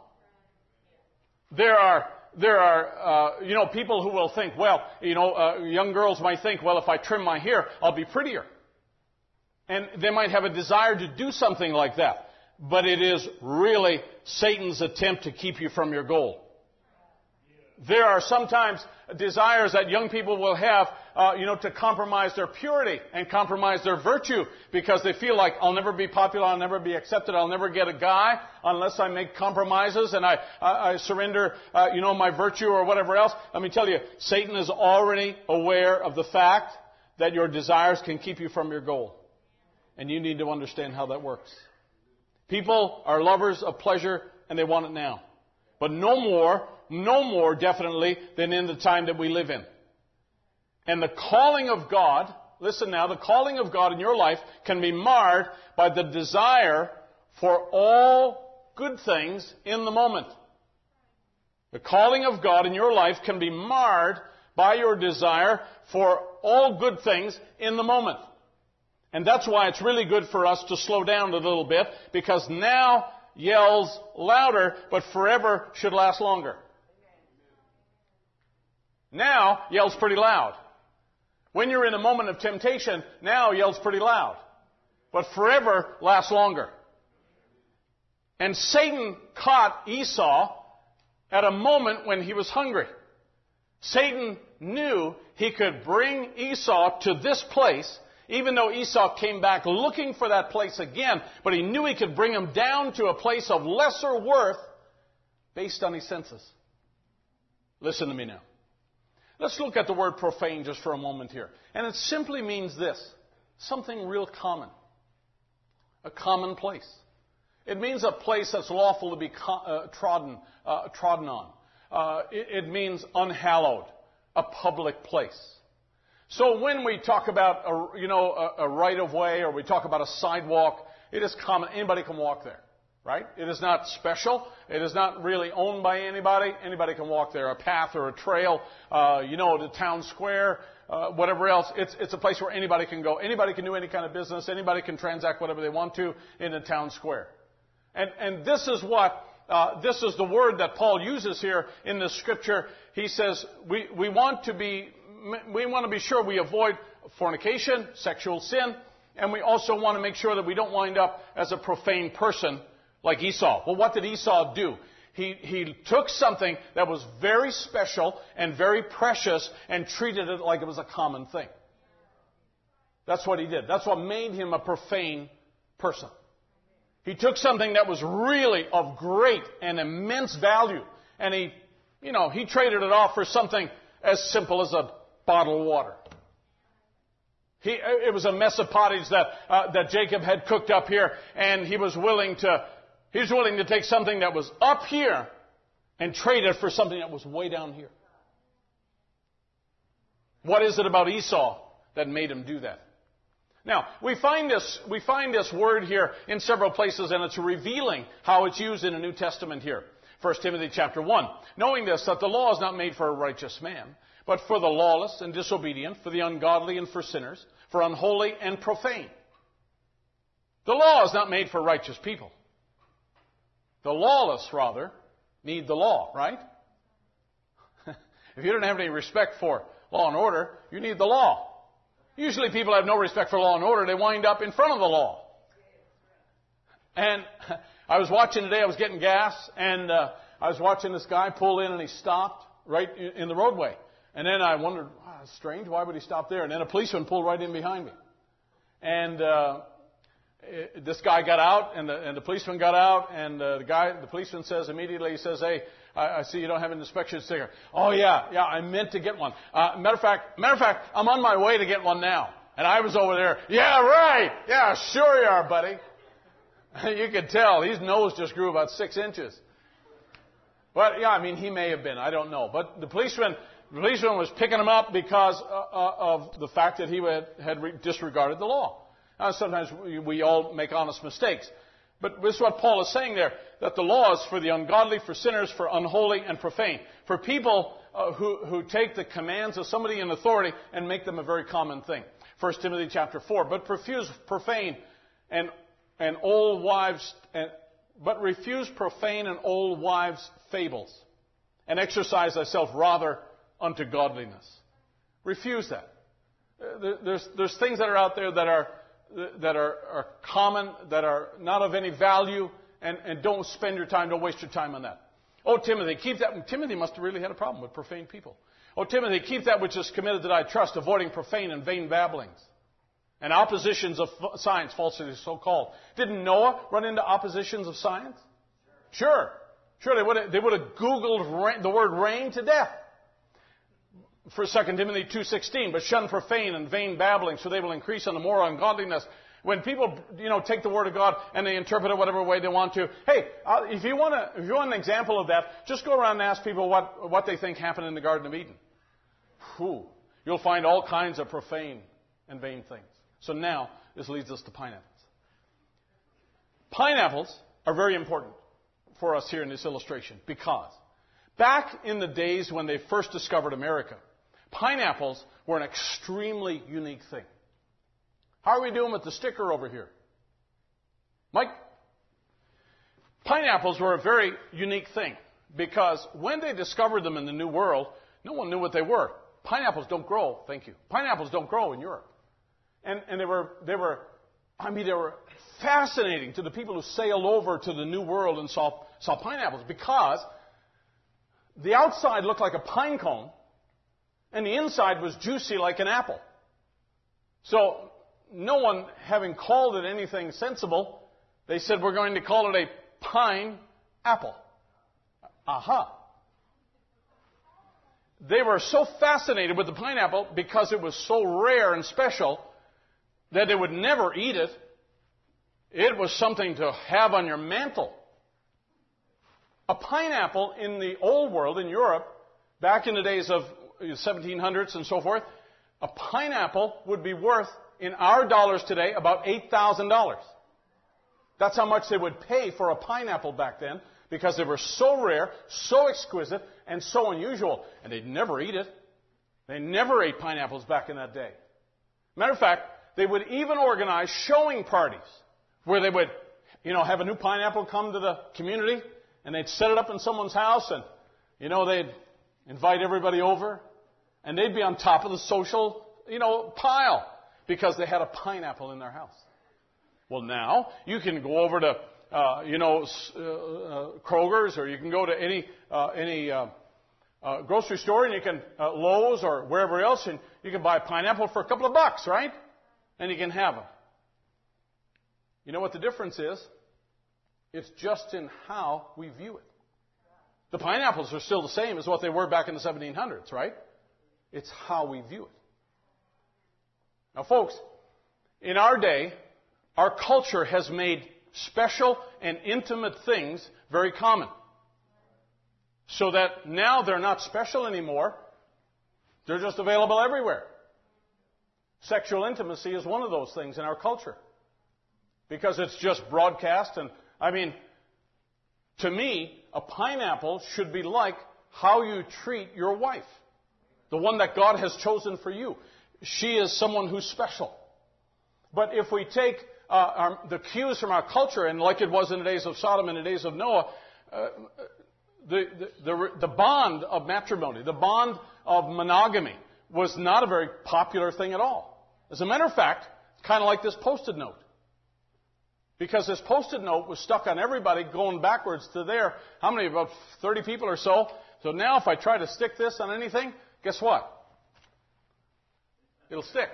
There are, there are, uh, you know, people who will think, well, you know, uh, young girls might think, well, if I trim my hair, I'll be prettier. And they might have a desire to do something like that. But it is really Satan's attempt to keep you from your goal. There are sometimes desires that young people will have, uh, you know, to compromise their purity and compromise their virtue because they feel like, I'll never be popular, I'll never be accepted, I'll never get a guy unless I make compromises and I, I, I surrender, uh, you know, my virtue or whatever else. Let me tell you, Satan is already aware of the fact that your desires can keep you from your goal. And you need to understand how that works. People are lovers of pleasure and they want it now. But no more, no more definitely than in the time that we live in. And the calling of God, listen now, the calling of God in your life can be marred by the desire for all good things in the moment. The calling of God in your life can be marred by your desire for all good things in the moment. And that's why it's really good for us to slow down a little bit, because now yells louder, but forever should last longer. Now yells pretty loud. When you're in a moment of temptation, now yells pretty loud. But forever lasts longer. And Satan caught Esau at a moment when he was hungry. Satan knew he could bring Esau to this place, even though Esau came back looking for that place again, but he knew he could bring him down to a place of lesser worth based on his senses. Listen to me now. Let's look at the word profane just for a moment here. And it simply means this, something real common. A common place. It means a place that's lawful to be co- uh, trodden, uh, trodden on. Uh, it, it means unhallowed, a public place. So when we talk about a, you know, a, a right-of-way or we talk about a sidewalk, it is common. Anybody can walk there, right? It is not special. It is not really owned by anybody. Anybody can walk there. A path or a trail, uh, you know, the town square, uh, whatever else. It's, it's a place where anybody can go. Anybody can do any kind of business. Anybody can transact whatever they want to in a town square. And, and this is what, uh, this is the word that Paul uses here in the scripture. He says, we, we want to be, we want to be sure we avoid fornication, sexual sin, and we also want to make sure that we don't wind up as a profane person like Esau. Well, what did Esau do? He, he took something that was very special and very precious and treated it like it was a common thing. That's what he did. That's what made him a profane person. He took something that was really of great and immense value, and he, you know, he traded it off for something as simple as a bottle of water. He, it was a mess of pottage that uh, that Jacob had cooked up here, and he was willing to he was willing to take something that was up here and trade it for something that was way down here. What is it about Esau that made him do that? Now, we find this, we find this word here in several places, and it's revealing how it's used in the New Testament here. First Timothy chapter one. Knowing this, that the law is not made for a righteous man, but for the lawless and disobedient, for the ungodly and for sinners, for unholy and profane. The law is not made for righteous people. The lawless, rather, need the law, right? If you don't have any respect for law and order, you need the law. Usually people have no respect for law and order. They wind up in front of the law. And I was watching today, I was getting gas, and uh, I was watching this guy pull in, and he stopped right in the roadway. And then I wondered, wow, that's strange, why would he stop there? And then a policeman pulled right in behind me. And uh, it, this guy got out, and the, and the policeman got out, and uh, the guy, the policeman says immediately, he says, hey, I, I see you don't have an inspection sticker. Oh, yeah, yeah, I meant to get one. Uh, matter of fact, matter of fact, I'm on my way to get one now. And I was over there, yeah, right, yeah, sure you are, buddy. You could tell, his nose just grew about six inches. But, yeah, I mean, he may have been, I don't know. But the policeman, the policeman was picking him up because uh, of the fact that he had, had re- disregarded the law. Now, sometimes we, we all make honest mistakes. But this is what Paul is saying there, that the law is for the ungodly, for sinners, for unholy, and profane. For people uh, who, who take the commands of somebody in authority and make them a very common thing. First Timothy chapter four. But refuse profane and, and old wives, and, but refuse profane and old wives' fables, and exercise thyself rather unto godliness. Refuse that. Uh, there's, there's things that are out there that are that are, are common, that are not of any value, and, and don't spend your time, don't waste your time on that. Oh, Timothy, keep that. Timothy must have really had a problem with profane people. Oh, Timothy, keep that which is committed to thy trust, avoiding profane and vain babblings, and oppositions of science, falsely so called. Didn't Noah run into oppositions of science? Sure. Sure, they would have, they would have Googled rain, the word rain to death. For Second Timothy two sixteen, but shun profane and vain babbling, so they will increase on the more ungodliness. When people, you know, take the Word of God and they interpret it whatever way they want to, hey, uh, if you want to, if you want an example of that, just go around and ask people what what they think happened in the Garden of Eden. Whew, you'll find all kinds of profane and vain things. So now this leads us to pineapples. Pineapples are very important for us here in this illustration because back in the days when they first discovered America, pineapples were an extremely unique thing. How are we doing with the sticker over here? Mike? Pineapples were a very unique thing because when they discovered them in the New World, no one knew what they were. Pineapples don't grow, thank you. Pineapples don't grow in Europe. And, and they were, they were, I mean, they were fascinating to the people who sailed over to the New World and saw, saw pineapples because the outside looked like a pine cone, and the inside was juicy like an apple. So, no one having called it anything sensible, they said, we're going to call it a pine apple. Aha. They were so fascinated with the pineapple because it was so rare and special that they would never eat it. It was something to have on your mantle. A pineapple in the old world, in Europe, back in the days of seventeen hundreds and so forth, a pineapple would be worth, in our dollars today, about eight thousand dollars. That's how much they would pay for a pineapple back then, because they were so rare, so exquisite, and so unusual. And they'd never eat it. They never ate pineapples back in that day. Matter of fact, they would even organize showing parties where they would, you know, have a new pineapple come to the community, and they'd set it up in someone's house, and, you know, they'd invite everybody over, and they'd be on top of the social, you know, pile because they had a pineapple in their house. Well, now you can go over to, uh, you know, uh, uh, Kroger's, or you can go to any uh, any uh, uh, grocery store, and you can uh, Lowe's or wherever else, and you can buy a pineapple for a couple of bucks, right? And you can have them. You know what the difference is? It's just in how we view it. The pineapples are still the same as what they were back in the seventeen hundreds, right? It's how we view it. Now, folks, in our day, our culture has made special and intimate things very common. So that now they're not special anymore. They're just available everywhere. Sexual intimacy is one of those things in our culture. Because it's just broadcast. And, I mean, to me, a pineapple should be like how you treat your wife. The one that God has chosen for you. She is someone who's special. But if we take uh, our, the cues from our culture, and like it was in the days of Sodom and the days of Noah, uh, the, the, the, the bond of matrimony, the bond of monogamy, was not a very popular thing at all. As a matter of fact, it's kind of like this Post-it note. Because this Post-it note was stuck on everybody going backwards to there. How many? About thirty people or so. So now if I try to stick this on anything, guess what? It'll stick.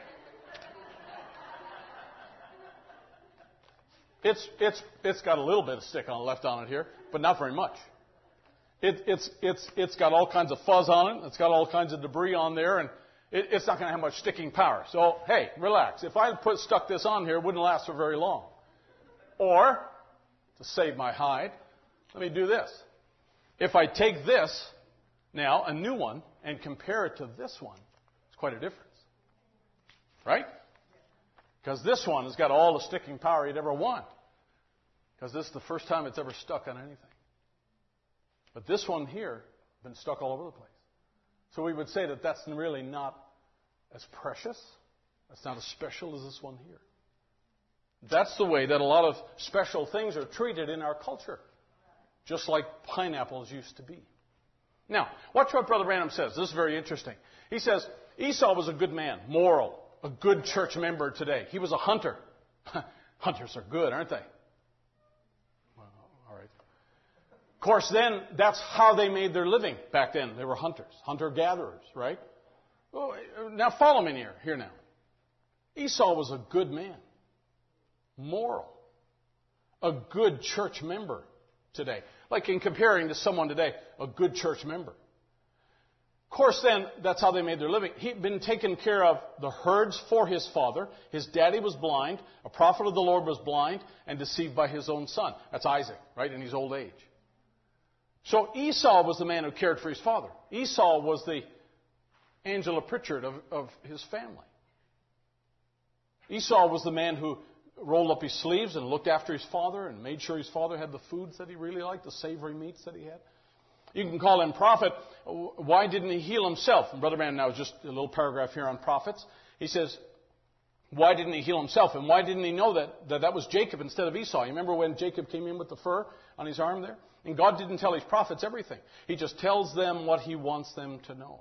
It's, it's, it's got a little bit of stick on left on it here, but not very much. It, it's, it's, it's got all kinds of fuzz on it. It's got all kinds of debris on there, and it, it's not going to have much sticking power. So, hey, relax. If I put stuck this on here, it wouldn't last for very long. Or, to save my hide, let me do this. If I take this, now, a new one, and compare it to this one, it's quite a difference. Right? Because this one has got all the sticking power you'd ever want. Because this is the first time it's ever stuck on anything. But this one here has been stuck all over the place. So we would say that that's really not as precious, that's not as special as this one here. That's the way that a lot of special things are treated in our culture. Just like pineapples used to be. Now, watch what Brother Branham says. This is very interesting. He says, Esau was a good man, moral, a good church member today. He was a hunter. Hunters are good, aren't they? Well, all right. Of course, then, that's how they made their living back then. They were hunters, hunter-gatherers, right? Well, now, follow me here, here now. Esau was a good man, moral, a good church member today. Like in comparing to someone today, a good church member. Of course, then, that's how they made their living. He'd been taking care of the herds for his father. His daddy was blind. A prophet of the Lord was blind and deceived by his own son. That's Isaac, right, in his old age. So Esau was the man who cared for his father. Esau was the Angela Pritchard of, of his family. Esau was the man who rolled up his sleeves and looked after his father and made sure his father had the foods that he really liked, the savory meats that he had. You can call him prophet. Why didn't he heal himself? And Brother Branham now just a little paragraph here on prophets. He says, why didn't he heal himself? And why didn't he know that that, that was Jacob instead of Esau? You remember when Jacob came in with the fur on his arm there? And God didn't tell his prophets everything. He just tells them what he wants them to know.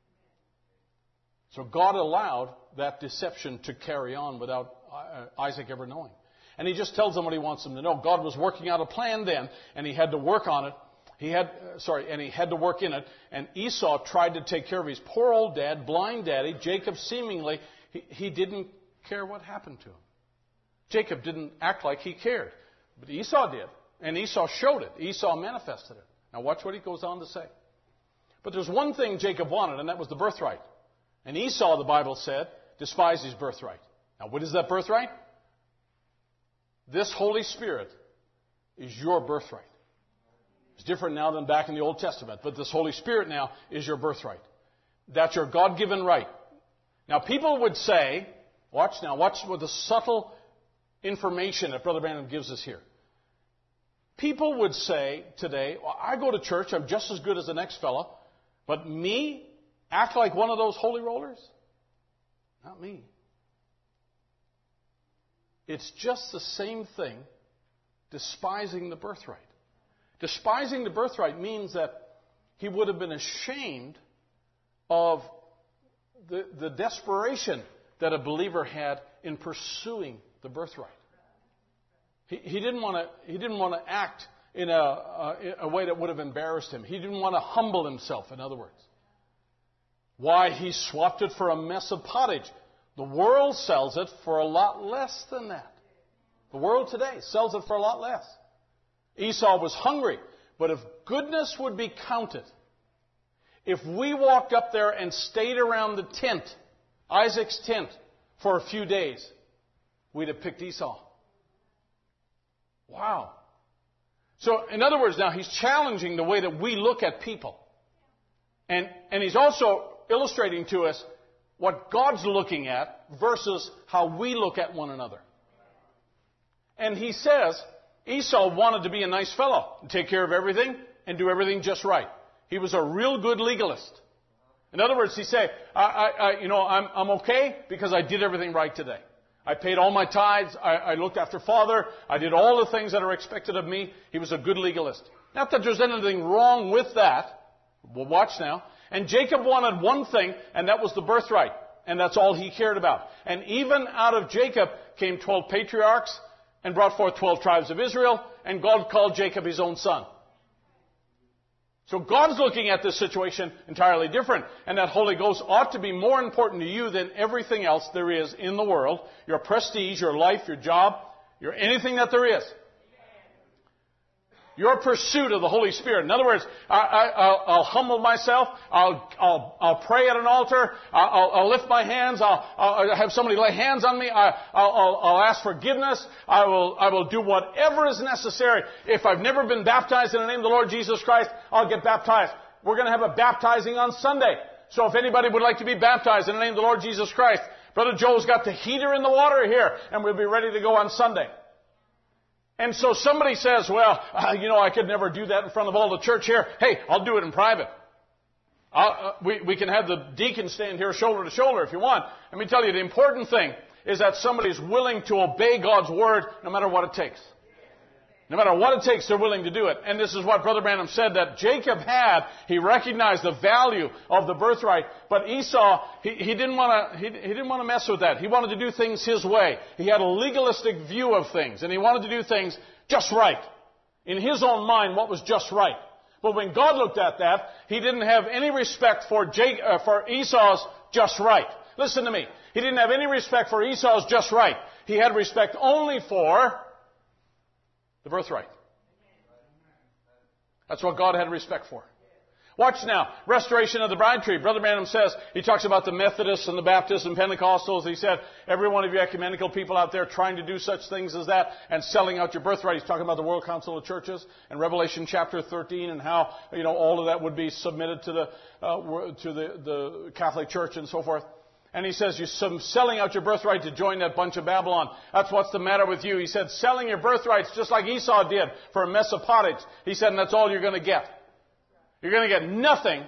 So God allowed that deception to carry on without Isaac ever knowing. And he just tells them what he wants them to know. God was working out a plan then, and he had to work on it. He had, uh, sorry, and he had to work in it. And Esau tried to take care of his poor old dad, blind daddy. Jacob seemingly, he, he didn't care what happened to him. Jacob didn't act like he cared. But Esau did. And Esau showed it. Esau manifested it. Now watch what he goes on to say. But there's one thing Jacob wanted, and that was the birthright. And Esau, the Bible said, despised his birthright. Now what is that birthright? This Holy Spirit is your birthright. It's different now than back in the Old Testament, but this Holy Spirit now is your birthright. That's your God-given right. Now people would say, watch now, watch what the subtle information that Brother Branham gives us here. People would say today, well, I go to church, I'm just as good as the next fellow, but me act like one of those holy rollers? Not me. It's just the same thing, despising the birthright. Despising the birthright means that he would have been ashamed of the, the desperation that a believer had in pursuing the birthright. He, he didn't want to. He didn't want to act in a, a, a way that would have embarrassed him. He didn't want to humble himself. In other words, why he swapped it for a mess of pottage. The world sells it for a lot less than that. The world today sells it for a lot less. Esau was hungry. But if goodness would be counted, if we walked up there and stayed around the tent, Isaac's tent, for a few days, we'd have picked Esau. Wow. So, in other words, now he's challenging the way that we look at people. And, and he's also illustrating to us what God's looking at versus how we look at one another. And he says Esau wanted to be a nice fellow, take care of everything and do everything just right. He was a real good legalist. In other words, he said, I, I, I, you know, I'm, I'm okay because I did everything right today. I paid all my tithes. I, I looked after father. I did all the things that are expected of me. He was a good legalist. Not that there's anything wrong with that. Well, watch now. And Jacob wanted one thing, and that was the birthright. And that's all he cared about. And even out of Jacob came twelve patriarchs and brought forth twelve tribes of Israel. And God called Jacob his own son. So God's looking at this situation entirely different. And that Holy Ghost ought to be more important to you than everything else there is in the world. Your prestige, your life, your job, your anything that there is. Your pursuit of the Holy Spirit. In other words, I, I, I'll, I'll humble myself. I'll, I'll, I'll pray at an altar. I'll, I'll lift my hands. I'll, I'll have somebody lay hands on me. I, I'll, I'll ask forgiveness. I will, I will do whatever is necessary. If I've never been baptized in the name of the Lord Jesus Christ, I'll get baptized. We're going to have a baptizing on Sunday. So if anybody would like to be baptized in the name of the Lord Jesus Christ, Brother Joe's got the heater in the water here, and we'll be ready to go on Sunday. And so somebody says, well, uh, you know, I could never do that in front of all the church here. Hey, I'll do it in private. Uh, we, we can have the deacon stand here shoulder to shoulder if you want. Let me tell you, the important thing is that somebody is willing to obey God's word no matter what it takes. No matter what it takes, they're willing to do it. And this is what Brother Branham said that Jacob had. He recognized the value of the birthright. But Esau, he, he didn't want to he, he didn't want to mess with that. He wanted to do things his way. He had a legalistic view of things. And he wanted to do things just right. In his own mind, what was just right. But when God looked at that, he didn't have any respect for, Jake, uh, for Esau's just right. Listen to me. He didn't have any respect for Esau's just right. He had respect only for the birthright. That's what God had respect for. Watch now. Restoration of the bride tree. Brother Branham says, he talks about the Methodists and the Baptists and Pentecostals. He said, every one of you ecumenical people out there trying to do such things as that and selling out your birthright. He's talking about the World Council of Churches and Revelation chapter thirteen and how, you know, all of that would be submitted to the, uh, to the, the Catholic Church and so forth. And he says, you're selling out your birthright to join that bunch of Babylon. That's what's the matter with you. He said, selling your birthrights just like Esau did for a mess of pottage. He said, and that's all you're going to get. You're going to get nothing,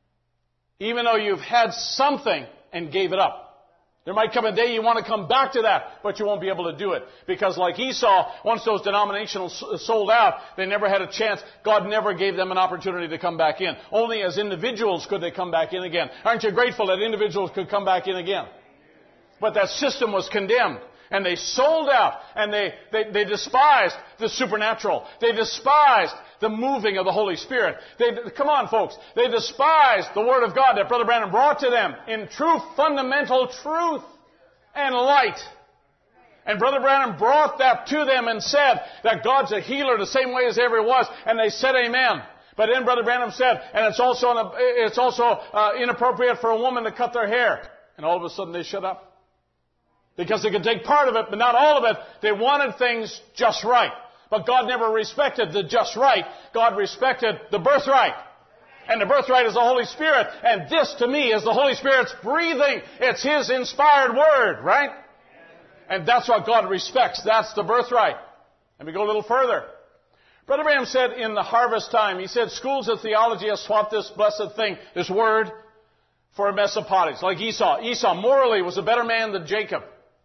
even though you've had something and gave it up. There might come a day you want to come back to that, but you won't be able to do it. Because like Esau, once those denominationals sold out, they never had a chance. God never gave them an opportunity to come back in. Only as individuals could they come back in again. Aren't you grateful that individuals could come back in again? But that system was condemned. And they sold out. And they, they, they despised the supernatural. They despised the moving of the Holy Spirit. They, come on, folks. They despised the Word of God that Brother Branham brought to them in true fundamental truth and light. And Brother Branham brought that to them and said that God's a healer the same way as ever was. And they said amen. But then Brother Branham said, and it's also, an, it's also uh, inappropriate for a woman to cut their hair. And all of a sudden they shut up. Because they could take part of it, but not all of it. They wanted things just right. But God never respected the just right. God respected the birthright. And the birthright is the Holy Spirit. And this, to me, is the Holy Spirit's breathing. It's His inspired word, right? And that's what God respects. That's the birthright. And we go a little further. Brother Branham said in the harvest time, he said, schools of theology have swapped this blessed thing, this word, for a mess of pottage. Like Esau. Esau morally was a better man than Jacob.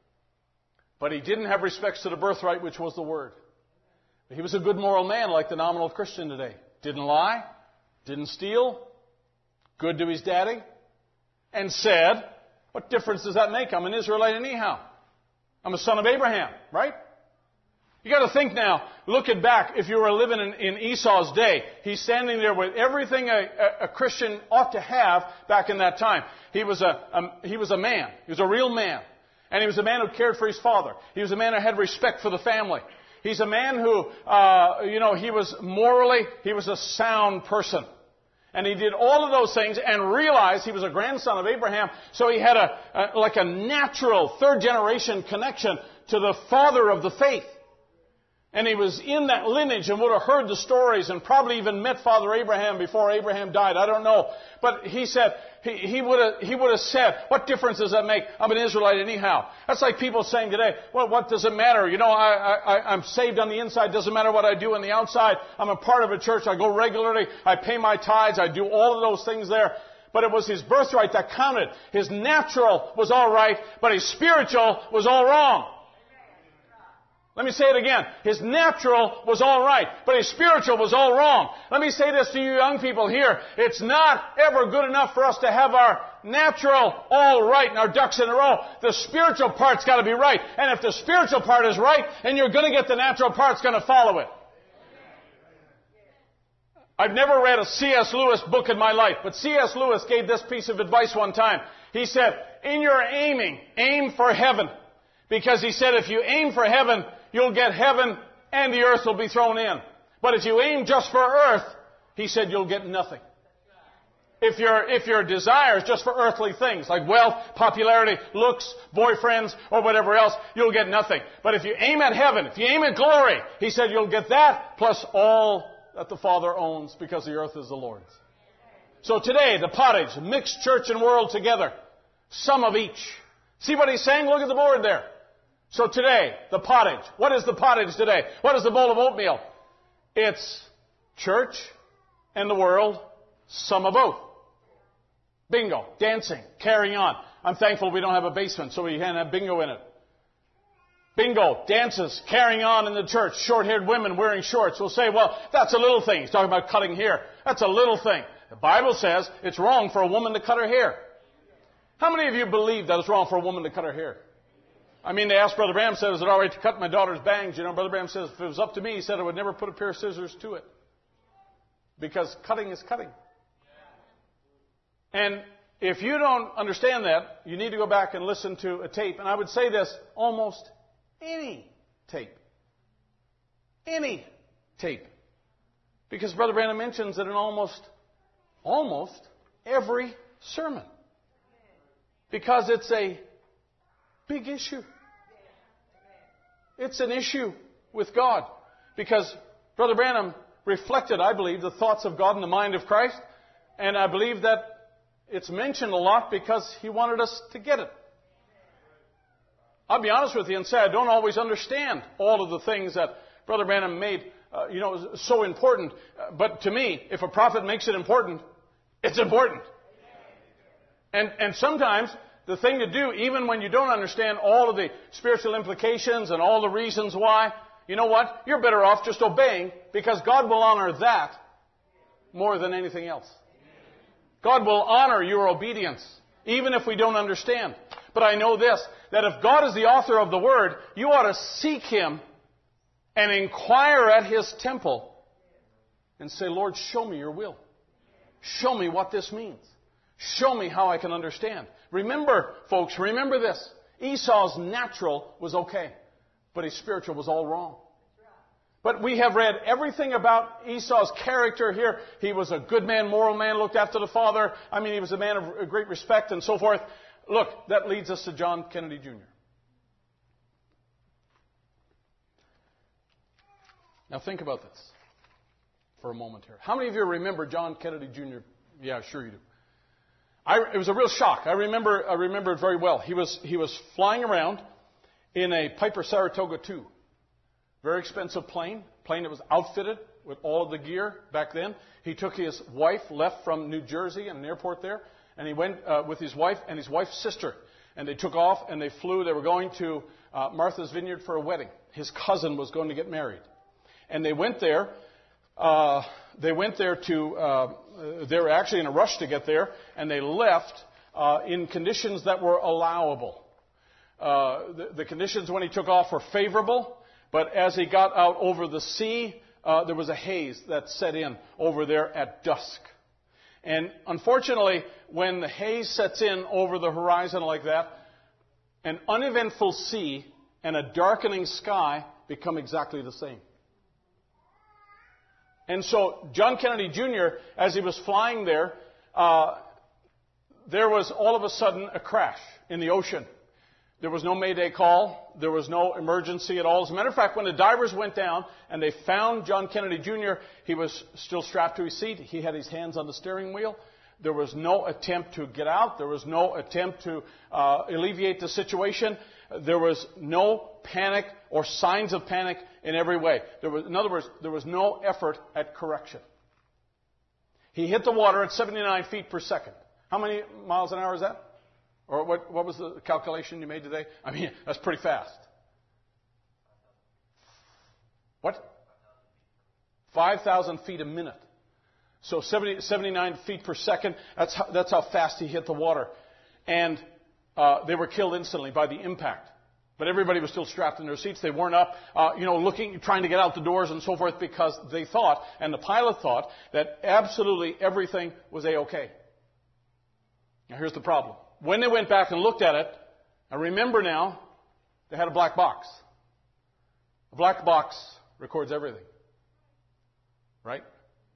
But he didn't have respects to the birthright, which was the Word. He was a good moral man like the nominal Christian today. Didn't lie, didn't steal, good to his daddy, and said, what difference does that make? I'm an Israelite anyhow. I'm a son of Abraham, right? You got to think now, looking back, if you were living in, in Esau's day, he's standing there with everything a, a, a Christian ought to have back in that time. He was a, a he was a man. He was a real man. And he was a man who cared for his father. He was a man who had respect for the family. He's a man who, uh, you know, he was morally, he was a sound person. And he did all of those things and realized he was a grandson of Abraham, so he had a, a like a natural third generation connection to the father of the faith. And he was in that lineage and would have heard the stories and probably even met Father Abraham before Abraham died. I don't know. But he said, he, he would have, he would have said, what difference does that make? I'm an Israelite anyhow. That's like people saying today, well, what does it matter? You know, I, I, I'm saved on the inside. Doesn't matter what I do on the outside. I'm a part of a church. I go regularly. I pay my tithes. I do all of those things there. But it was his birthright that counted. His natural was all right, but his spiritual was all wrong. Let me say it again. His natural was all right, but his spiritual was all wrong. Let me say this to you young people here. It's not ever good enough for us to have our natural all right and our ducks in a row. The spiritual part's got to be right. And if the spiritual part is right, then you're going to get the natural part's going to follow it. I've never read a C S Lewis book in my life, but C S Lewis gave this piece of advice one time. He said, in your aiming, aim for heaven. Because he said, if you aim for heaven, you'll get heaven and the earth will be thrown in. But if you aim just for earth, he said, you'll get nothing. If your, if your desire is just for earthly things, like wealth, popularity, looks, boyfriends, or whatever else, you'll get nothing. But if you aim at heaven, if you aim at glory, he said, you'll get that plus all that the Father owns, because the earth is the Lord's. So today, the pottage, mixed church and world together, some of each. See what he's saying? Look at the board there. So today, the pottage. What is the pottage today? What is the bowl of oatmeal? It's church and the world, some of both. Bingo, dancing, carrying on. I'm thankful we don't have a basement so we can have bingo in it. Bingo, dances, carrying on in the church. Short-haired women wearing shorts will say, well, that's a little thing. He's talking about cutting hair. That's a little thing. The Bible says it's wrong for a woman to cut her hair. How many of you believe that it's wrong for a woman to cut her hair? I mean, they asked Brother Branham, said, is it all right to cut my daughter's bangs? You know, Brother Branham says, if it was up to me, he said, I would never put a pair of scissors to it. Because cutting is cutting. And if you don't understand that, you need to go back and listen to a tape. And I would say this, almost any tape. Any tape. Because Brother Branham mentions it in almost, almost every sermon. Because it's a big issue. It's an issue with God. Because Brother Branham reflected, I believe, the thoughts of God in the mind of Christ. And I believe that it's mentioned a lot because he wanted us to get it. I'll be honest with you and say I don't always understand all of the things that Brother Branham made, uh, you know, so important. Uh, but to me, if a prophet makes it important, it's important. And, and sometimes the thing to do, even when you don't understand all of the spiritual implications and all the reasons why, you know what? You're better off just obeying, because God will honor that more than anything else. God will honor your obedience, even if we don't understand. But I know this, that if God is the author of the Word, you ought to seek Him and inquire at His temple and say, Lord, show me your will. Show me what this means. Show me how I can understand. Remember, folks, remember this. Esau's natural was okay, but his spiritual was all wrong. But we have read everything about Esau's character here. He was a good man, moral man, looked after the father. I mean, he was a man of great respect and so forth. Look, that leads us to John Kennedy Junior Now think about this for a moment here. How many of you remember John Kennedy Junior? Yeah, sure you do. I, it was a real shock. I remember, I remember it very well. He was, he was flying around in a Piper Saratoga two. Very expensive plane, plane that was outfitted with all of the gear back then. He took his wife, left from New Jersey in an airport there, and he went uh, with his wife and his wife's sister. And they took off and they flew. They were going to uh, Martha's Vineyard for a wedding. His cousin was going to get married. And they went there. Uh, they went there to, uh, they were actually in a rush to get there, and they left uh, in conditions that were allowable. Uh, the, the conditions when he took off were favorable, but as he got out over the sea, uh, there was a haze that set in over there at dusk. And unfortunately, when the haze sets in over the horizon like that, an uneventful sea and a darkening sky become exactly the same. And so John Kennedy Junior, as he was flying there, uh, there was all of a sudden a crash in the ocean. There was no mayday call. There was no emergency at all. As a matter of fact, when the divers went down and they found John Kennedy Junior, he was still strapped to his seat. He had his hands on the steering wheel. There was no attempt to get out. There was no attempt to uh, alleviate the situation. There was no panic or signs of panic in every way. There was, in other words, there was no effort at correction. He hit the water at seventy-nine feet per second. How many miles an hour is that? Or what, what was the calculation you made today? I mean, that's pretty fast. What? five thousand feet a minute. So seventy, seventy-nine feet per second, that's how, that's how fast he hit the water. And uh, they were killed instantly by the impact. But everybody was still strapped in their seats. They weren't up, uh, you know, looking, trying to get out the doors and so forth, because they thought, and the pilot thought, that absolutely everything was A-okay. Now here's the problem. When they went back and looked at it, I remember now, they had a black box. A black box records everything. Right?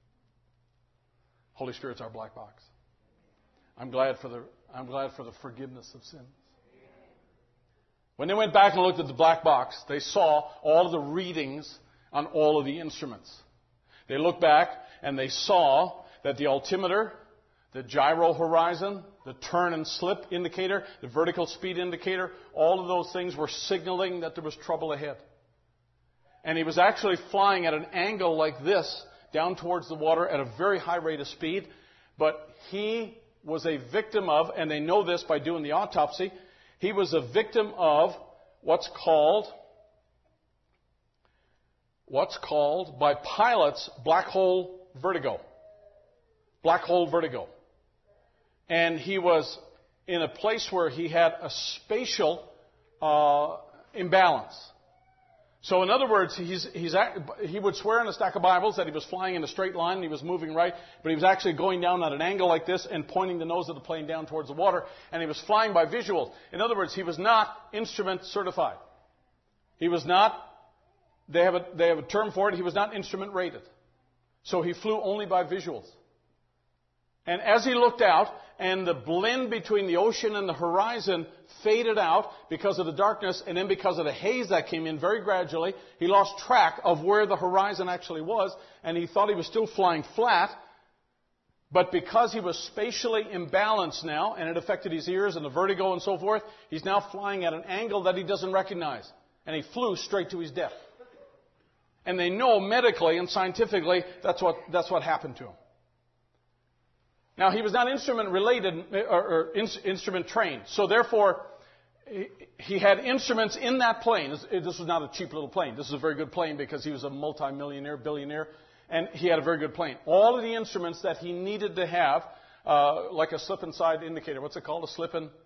Holy Spirit's our black box. I'm glad for the, I'm glad for the forgiveness of sins. When they went back and looked at the black box, they saw all of the readings on all of the instruments. They looked back and they saw that the altimeter, the gyro horizon, the turn and slip indicator, the vertical speed indicator, all of those things were signaling that there was trouble ahead. And he was actually flying at an angle like this, down towards the water at a very high rate of speed. But he was a victim of, and they know this by doing the autopsy, he was a victim of what's called, what's called by pilots black hole vertigo. Black hole vertigo. And he was in a place where he had a spatial uh, imbalance. So in other words, he's, he's, he would swear in a stack of Bibles that he was flying in a straight line and he was moving right, but he was actually going down at an angle like this and pointing the nose of the plane down towards the water, and he was flying by visuals. In other words, he was not instrument certified. He was not, they have a, they have a term for it, he was not instrument rated. So he flew only by visuals. And as he looked out, and the blend between the ocean and the horizon faded out because of the darkness, and then because of the haze that came in very gradually, he lost track of where the horizon actually was, and he thought he was still flying flat. But because he was spatially imbalanced now, and it affected his ears and the vertigo and so forth, he's now flying at an angle that he doesn't recognize. And he flew straight to his death. And they know medically and scientifically that's what, that's what happened to him. Now, he was not instrument related or, or in, instrument trained. So therefore, he, he had instruments in that plane. This, this was not a cheap little plane. This is a very good plane because he was a multimillionaire, billionaire, and he had a very good plane. All of the instruments that he needed to have, uh, like a slip and slide indicator. What's it called? A slip and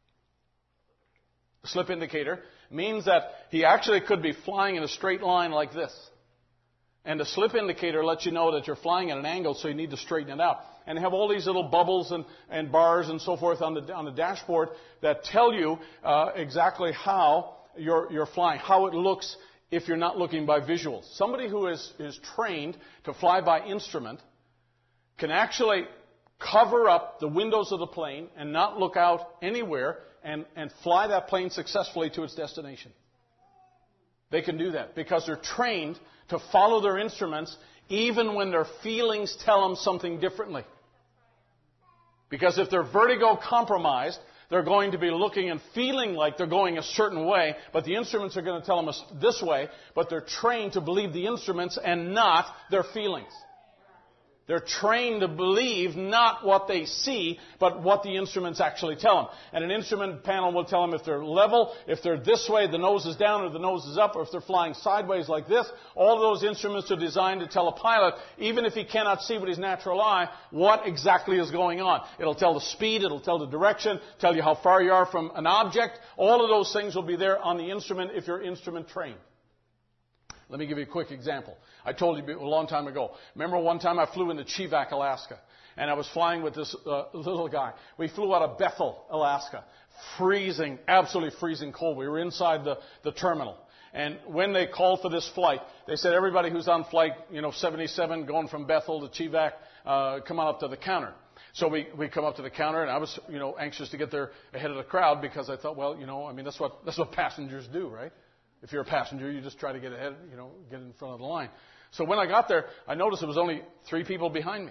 slip indicator means that he actually could be flying in a straight line like this. And the slip indicator lets you know that you're flying at an angle, so you need to straighten it out. And have all these little bubbles and, and bars and so forth on the on the dashboard that tell you uh, exactly how you're you're flying, how it looks if you're not looking by visuals. Somebody who is is trained to fly by instrument can actually cover up the windows of the plane and not look out anywhere and, and fly that plane successfully to its destination. They can do that because they're trained to follow their instruments even when their feelings tell them something differently. Because if they're vertigo compromised, they're going to be looking and feeling like they're going a certain way, but the instruments are going to tell them this way, but they're trained to believe the instruments and not their feelings. They're trained to believe not what they see, but what the instruments actually tell them. And an instrument panel will tell them if they're level, if they're this way, the nose is down or the nose is up, or if they're flying sideways like this. All of those instruments are designed to tell a pilot, even if he cannot see with his natural eye, what exactly is going on. It'll tell the speed, it'll tell the direction, tell you how far you are from an object. All of those things will be there on the instrument if you're instrument trained. Let me give you a quick example. I told you a long time ago. Remember one time I flew into Chivak, Alaska, and I was flying with this uh, little guy. We flew out of Bethel, Alaska. Freezing, absolutely freezing cold. We were inside the, the terminal. And when they called for this flight, they said, everybody who's on flight, you know, seventy-seven going from Bethel to Chivac, uh, come on up to the counter. So we, we come up to the counter, and I was, you know, anxious to get there ahead of the crowd because I thought, well, you know, I mean, that's what, that's what passengers do, right? If you're a passenger, you just try to get ahead, you know, get in front of the line. So when I got there, I noticed there was only three people behind me.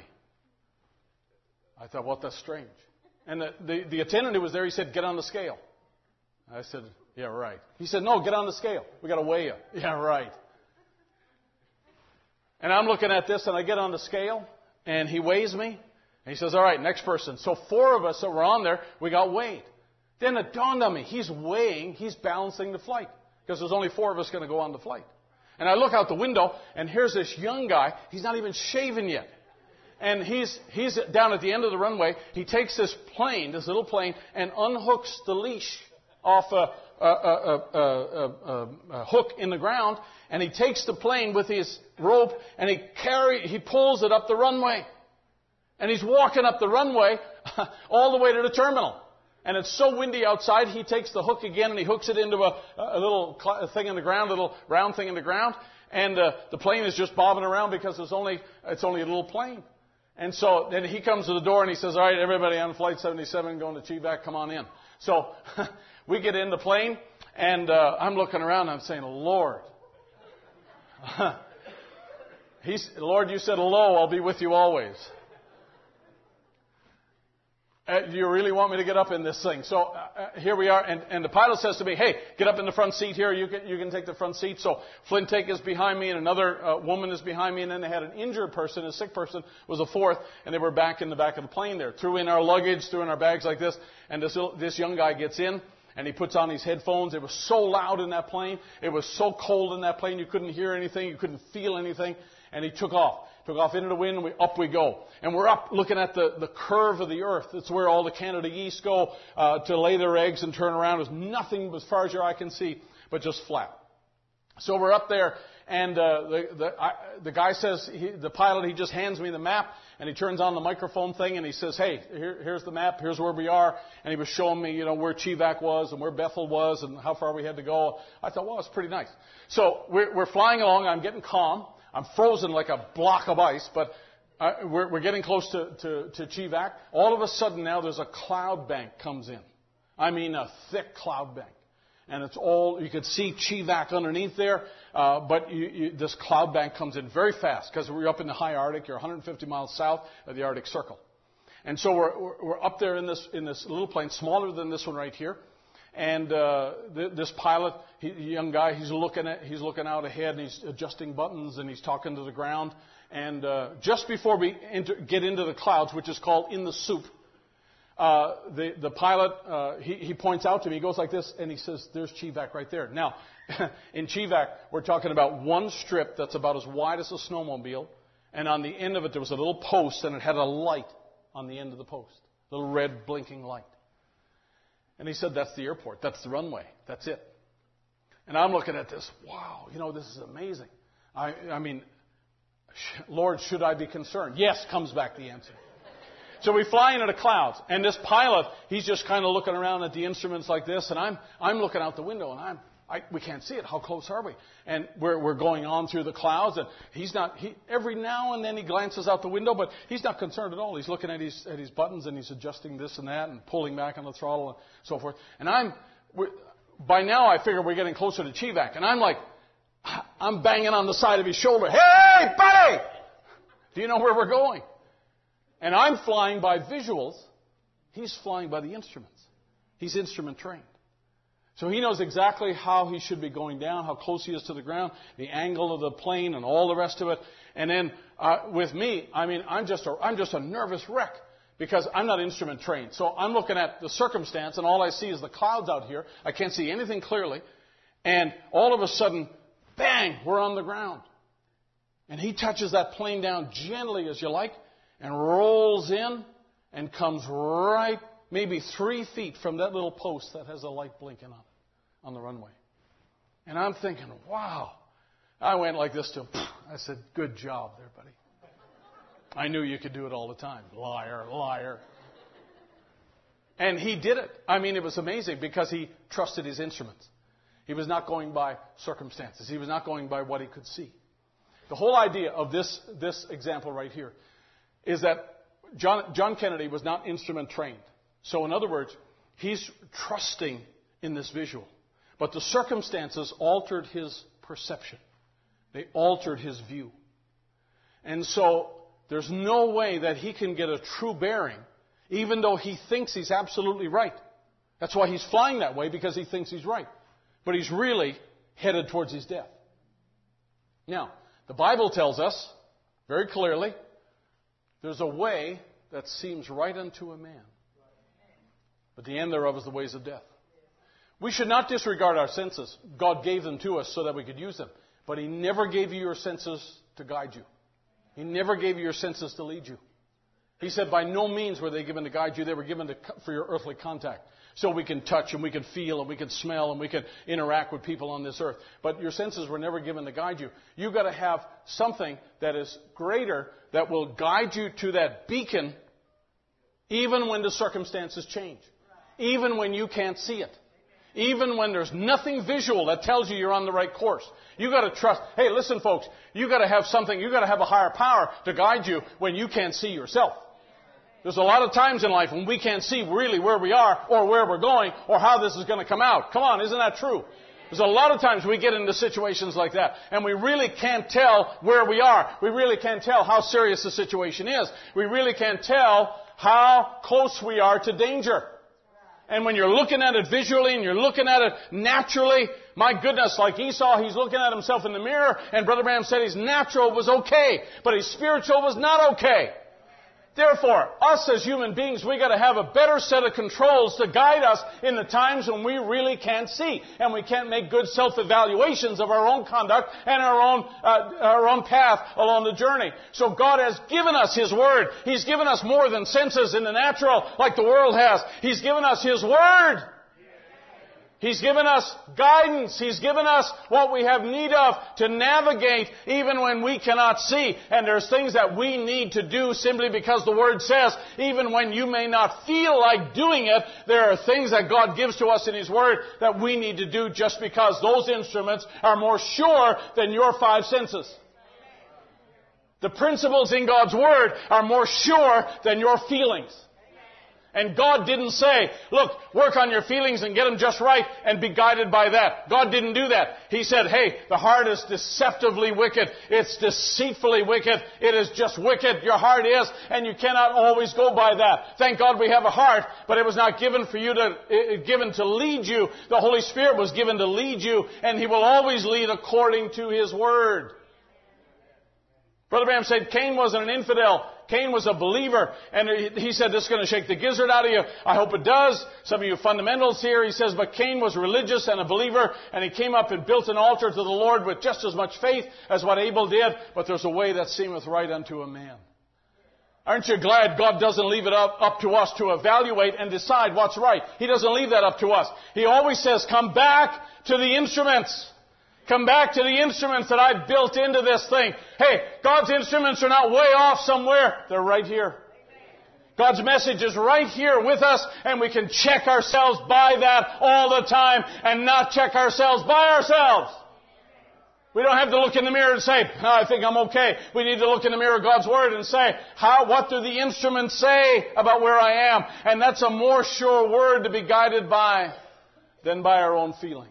I thought, well, that's strange. And the, the, the attendant who was there, he said, get on the scale. I said, yeah, right. He said, no, get on the scale. We got to weigh you. Yeah, right. And I'm looking at this, and I get on the scale, and he weighs me. And he says, all right, next person. So four of us that were on there, we got weighed. Then it dawned on me, he's weighing, he's balancing the flight. Because there's only four of us going to go on the flight. And I look out the window, and here's this young guy. He's not even shaven yet. And he's he's down at the end of the runway. He takes this plane, this little plane, and unhooks the leash off a, a, a, a, a, a hook in the ground. And he takes the plane with his rope, and he carry he pulls it up the runway. And he's walking up the runway all the way to the terminal. And it's so windy outside, he takes the hook again and he hooks it into a, a little thing in the ground, a little round thing in the ground. And uh, the plane is just bobbing around because it's only it's only a little plane. And so then he comes to the door and he says, all right, everybody on Flight seventy-seven going to Chivac, come on in. So we get in the plane, and uh, I'm looking around and I'm saying, Lord. He's, Lord, you said, lo, I'll be with you always. Uh, do you really want me to get up in this thing? So uh, here we are, and, and the pilot says to me, hey, get up in the front seat here. You can, you can take the front seat. So Flintake is behind me, and another uh, woman is behind me, and then they had an injured person, a sick person was a fourth, and they were back in the back of the plane there. Threw in our luggage, threw in our bags like this, and this, this young guy gets in, and he puts on his headphones. It was so loud in that plane. It was so cold in that plane. You couldn't hear anything. You couldn't feel anything. And he took off. Took off into the wind, and we, up we go. And we're up looking at the, the curve of the earth. It's where all the Canada geese go uh, to lay their eggs and turn around. There's nothing as far as your eye can see but just flat. So we're up there, and uh, the the, I, the guy says, he, the pilot, he just hands me the map, and he turns on the microphone thing, and he says, hey, here, here's the map, here's where we are. And he was showing me, you know, where Chivac was and where Bethel was and how far we had to go. I thought, well, it's pretty nice. So we're, we're flying along. I'm getting calm. I'm frozen like a block of ice, but uh, we're, we're getting close to, to, to Chivac. All of a sudden now there's a cloud bank comes in. I mean a thick cloud bank. And it's all, you could see Chivac underneath there, uh, but you, you, this cloud bank comes in very fast because we're up in the high Arctic. You're one hundred fifty miles south of the Arctic Circle. And so we're, we're, we're up there in this, in this little plane, smaller than this one right here. And uh, th- this pilot, he, young guy, he's looking at, he's looking out ahead, and he's adjusting buttons, and he's talking to the ground. And uh, just before we enter, get into the clouds, which is called in the soup, uh, the the pilot uh, he, he points out to me. He goes like this, and he says, "There's Chivac right there." Now, in Chivac, we're talking about one strip that's about as wide as a snowmobile, and on the end of it there was a little post, and it had a light on the end of the post, a little red blinking light. And he said, that's the airport. That's the runway. That's it. And I'm looking at this. Wow, you know, this is amazing. I, I mean, Lord, should I be concerned? Yes, comes back the answer. So we fly into the clouds. And this pilot, he's just kind of looking around at the instruments like this. And I'm I'm looking out the window, and I'm I, we can't see it. How close are we? And we're we're going on through the clouds, and he's not. He every now and then he glances out the window, but he's not concerned at all. He's looking at his at his buttons, and he's adjusting this and that, and pulling back on the throttle and so forth. And I'm we're, by now I figure we're getting closer to Chivac, and I'm like, I'm banging on the side of his shoulder. Hey, buddy! Do you know where we're going? And I'm flying by visuals. He's flying by the instruments. He's instrument trained. So he knows exactly how he should be going down, how close he is to the ground, the angle of the plane, and all the rest of it. And then uh, with me, I mean, I'm just a, I'm just a nervous wreck because I'm not instrument trained. So I'm looking at the circumstance, and all I see is the clouds out here. I can't see anything clearly. And all of a sudden, bang, we're on the ground. And he touches that plane down gently as you like and rolls in and comes right maybe three feet from that little post that has a light blinking on it, on the runway. And I'm thinking, wow. I went like this to him. I said, good job there, buddy. I knew you could do it all the time. Liar, liar. And he did it. I mean, it was amazing because he trusted his instruments. He was not going by circumstances. He was not going by what he could see. The whole idea of this, this example right here is that John, John Kennedy was not instrument trained. So in other words, he's trusting in this visual. But the circumstances altered his perception. They altered his view. And so there's no way that he can get a true bearing, even though he thinks he's absolutely right. That's why he's flying that way, because he thinks he's right. But he's really headed towards his death. Now, the Bible tells us very clearly, there's a way that seems right unto a man, but the end thereof is the ways of death. We should not disregard our senses. God gave them to us so that we could use them. But He never gave you your senses to guide you. He never gave you your senses to lead you. He said by no means were they given to guide you. They were given to, for your earthly contact. So we can touch and we can feel and we can smell and we can interact with people on this earth. But your senses were never given to guide you. You've got to have something that is greater that will guide you to that beacon even when the circumstances change. Even when you can't see it. Even when there's nothing visual that tells you you're on the right course. You've got to trust. Hey, listen, folks. You've got to have something. You've got to have a higher power to guide you when you can't see yourself. There's a lot of times in life when we can't see really where we are or where we're going or how this is going to come out. Come on, isn't that true? There's a lot of times we get into situations like that and we really can't tell where we are. We really can't tell how serious the situation is. We really can't tell how close we are to danger. And when you're looking at it visually and you're looking at it naturally, my goodness, like Esau, he's looking at himself in the mirror, and Brother Branham said his natural was okay, but his spiritual was not okay. Therefore, us as human beings, we got to have a better set of controls to guide us in the times when we really can't see, and we can't make good self-evaluations of our own conduct and our own uh, our own path along the journey. So God has given us His Word. He's given us more than senses in the natural, like the world has. He's given us His Word. He's given us guidance. He's given us what we have need of to navigate even when we cannot see. And there's things that we need to do simply because the Word says, even when you may not feel like doing it, there are things that God gives to us in His Word that we need to do just because those instruments are more sure than your five senses. The principles in God's Word are more sure than your feelings. And God didn't say, look, work on your feelings and get them just right and be guided by that. God didn't do that. He said, hey, the heart is deceptively wicked. It's deceitfully wicked. It is just wicked. Your heart is, and you cannot always go by that. Thank God we have a heart, but it was not given for you to, uh, given to lead you. The Holy Spirit was given to lead you, and He will always lead according to His Word. Brother Branham said Cain wasn't an infidel. Cain was a believer, and he said, this is going to shake the gizzard out of you. I hope it does. Some of you fundamentals here, he says, but Cain was religious and a believer, and he came up and built an altar to the Lord with just as much faith as what Abel did, but there's a way that seemeth right unto a man. Aren't you glad God doesn't leave it up, up to us to evaluate and decide what's right? He doesn't leave that up to us. He always says, come back to the instruments. Come back to the instruments that I built into this thing. Hey, God's instruments are not way off somewhere. They're right here. God's message is right here with us, and we can check ourselves by that all the time and not check ourselves by ourselves. We don't have to look in the mirror and say, oh, I think I'm okay. We need to look in the mirror of God's Word and say, how, what do the instruments say about where I am? And that's a more sure word to be guided by than by our own feelings.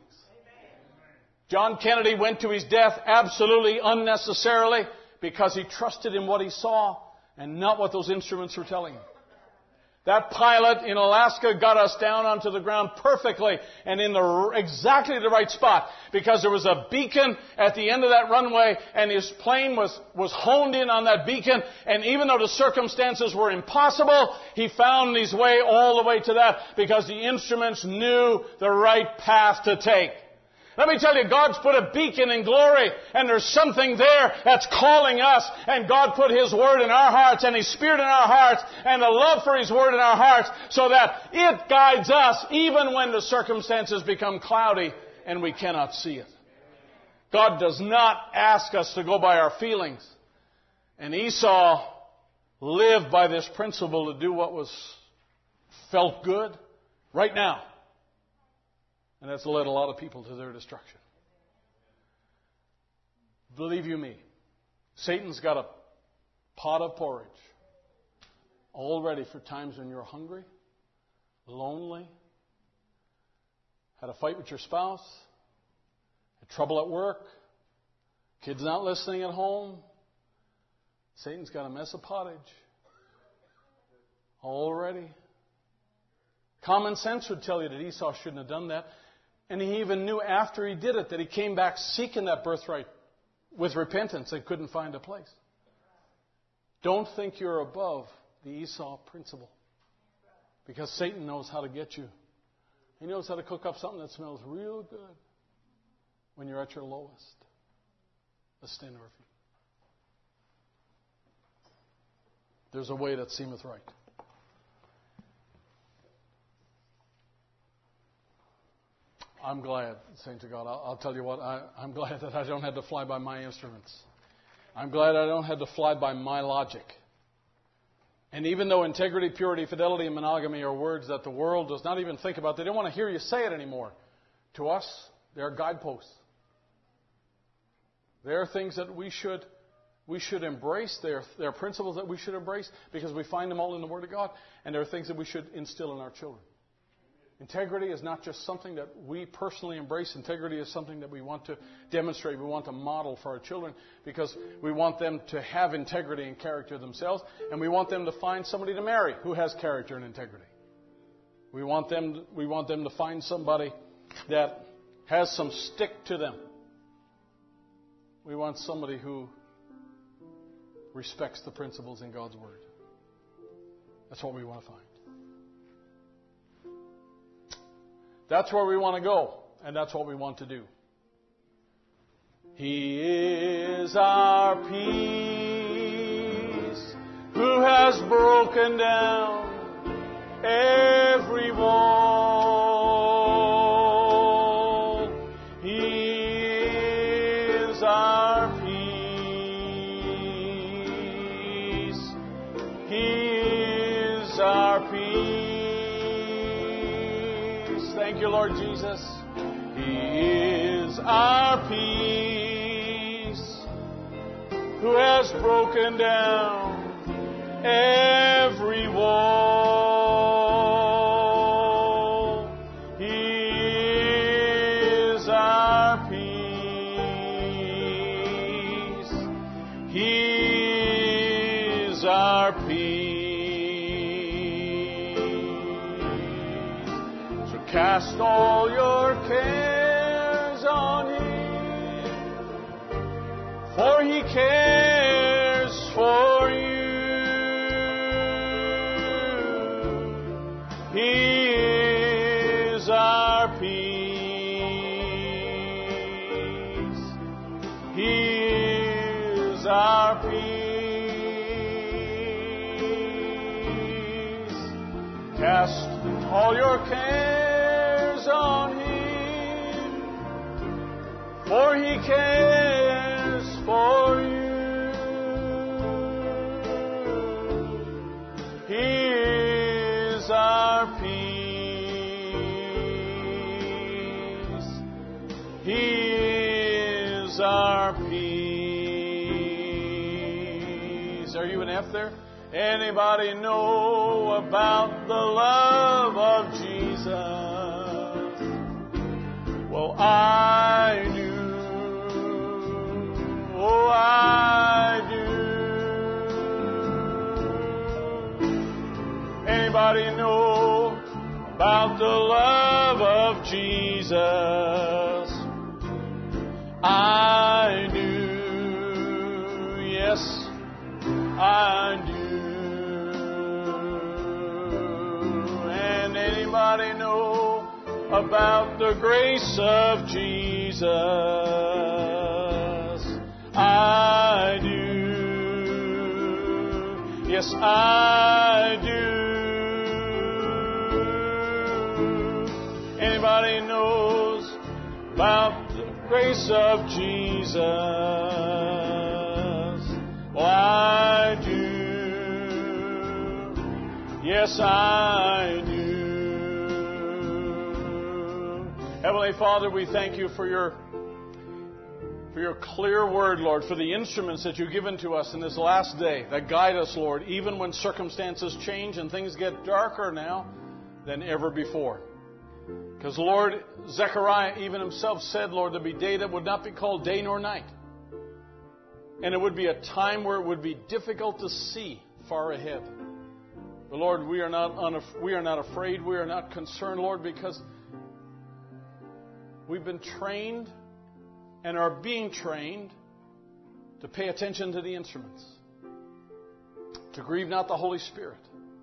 John Kennedy went to his death absolutely unnecessarily because he trusted in what he saw and not what those instruments were telling him. That pilot in Alaska got us down onto the ground perfectly and in the exactly the right spot because there was a beacon at the end of that runway and his plane was, was honed in on that beacon, and even though the circumstances were impossible, he found his way all the way to that because the instruments knew the right path to take. Let me tell you, God's put a beacon in glory, and there's something there that's calling us, and God put His Word in our hearts, and His Spirit in our hearts, and the love for His Word in our hearts, so that it guides us even when the circumstances become cloudy and we cannot see it. God does not ask us to go by our feelings. And Esau lived by this principle to do what was felt good right now. And that's led a lot of people to their destruction. Believe you me, Satan's got a pot of porridge all ready for times when you're hungry, lonely, had a fight with your spouse, had trouble at work, kids not listening at home. Satan's got a mess of pottage all ready. Common sense would tell you that Esau shouldn't have done that. And he even knew after he did it that he came back seeking that birthright with repentance and couldn't find a place. Don't think you're above the Esau principle. Because Satan knows how to get you. He knows how to cook up something that smells real good when you're at your lowest. Let's stand to our feet. There's a way that seemeth right. I'm glad, saints of God. I'll, I'll tell you what, I, I'm glad that I don't have to fly by my instruments. I'm glad I don't have to fly by my logic. And even though integrity, purity, fidelity, and monogamy are words that the world does not even think about, they don't want to hear you say it anymore. To us, they're guideposts. They're things that we should we should embrace. They're, they're principles that we should embrace because we find them all in the Word of God. And they're things that we should instill in our children. Integrity is not just something that we personally embrace. Integrity is something that we want to demonstrate. We want to model for our children because we want them to have integrity and character themselves. And we want them to find somebody to marry who has character and integrity. We want them, we want them to find somebody that has some stick to them. We want somebody who respects the principles in God's Word. That's what we want to find. That's where we want to go, and that's what we want to do. He is our peace, who has broken down every wall. He is our peace. He is our peace. Thank you, Lord Jesus. He is our peace, who has broken down every wall. He is our peace. He is our peace. Cast all your cares on Him, for He cares for you. He is our peace. He is our peace. Cast all your cares on Him, for He cares for you. He is our peace. He is our peace. Are you an F there? Anybody know about the love of Jesus? Well, I do. Oh, I do. Anybody know about the love of Jesus? I do. Yes, I do. And anybody know about the grace of Jesus? I do. Yes, I do. Anybody knows about the grace of Jesus? Well, I do. Yes, I do. Heavenly Father, we thank you for your for your clear word, Lord, for the instruments that you've given to us in this last day that guide us, Lord, even when circumstances change and things get darker now than ever before. Because, Lord, Zechariah even himself said, Lord, there'd be day that would not be called day nor night. And it would be a time where it would be difficult to see far ahead. But, Lord, we are not unaf- we are not afraid. We are not concerned, Lord, because we've been trained and are being trained to pay attention to the instruments, to grieve not the Holy Spirit,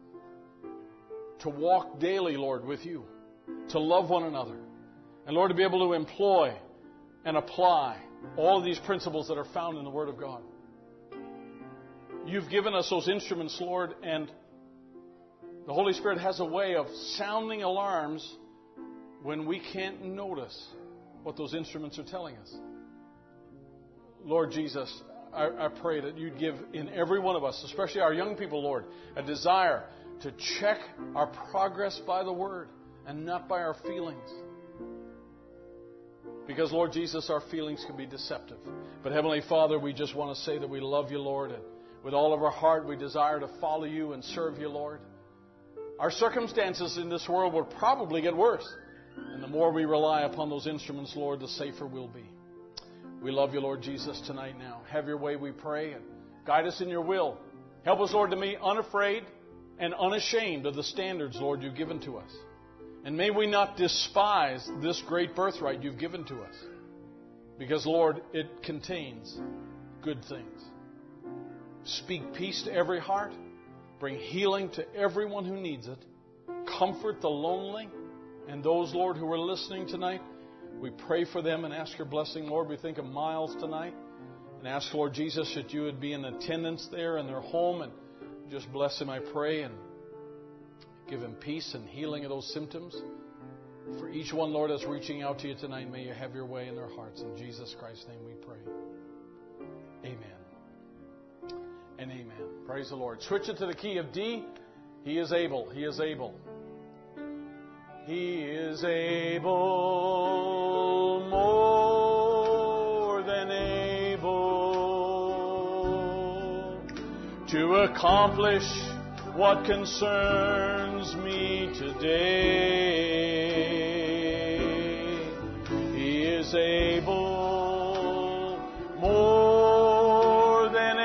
to walk daily, Lord, with you, to love one another, and, Lord, to be able to employ and apply all of these principles that are found in the Word of God. You've given us those instruments, Lord, and the Holy Spirit has a way of sounding alarms when we can't notice what those instruments are telling us. Lord Jesus, I, I pray that you'd give in every one of us, especially our young people, Lord, a desire to check our progress by the Word and not by our feelings. Because, Lord Jesus, our feelings can be deceptive. But, Heavenly Father, we just want to say that we love you, Lord, and with all of our heart we desire to follow you and serve you, Lord. Our circumstances in this world will probably get worse. And the more we rely upon those instruments, Lord, the safer we'll be. We love you, Lord Jesus, tonight now. Have your way, we pray, and guide us in your will. Help us, Lord, to be unafraid and unashamed of the standards, Lord, you've given to us. And may we not despise this great birthright you've given to us. Because, Lord, it contains good things. Speak peace to every heart. Bring healing to everyone who needs it. Comfort the lonely. And those, Lord, who are listening tonight, we pray for them and ask your blessing, Lord. We think of Miles tonight and ask, Lord Jesus, that you would be in attendance there in their home and just bless him, I pray, and give him peace and healing of those symptoms. For each one, Lord, that's reaching out to you tonight, may you have your way in their hearts. In Jesus Christ's name we pray. Amen. And amen. Praise the Lord. Switch it to the key of D. He is able. He is able. He is able, more than able, to accomplish what concerns me today. He is able, more than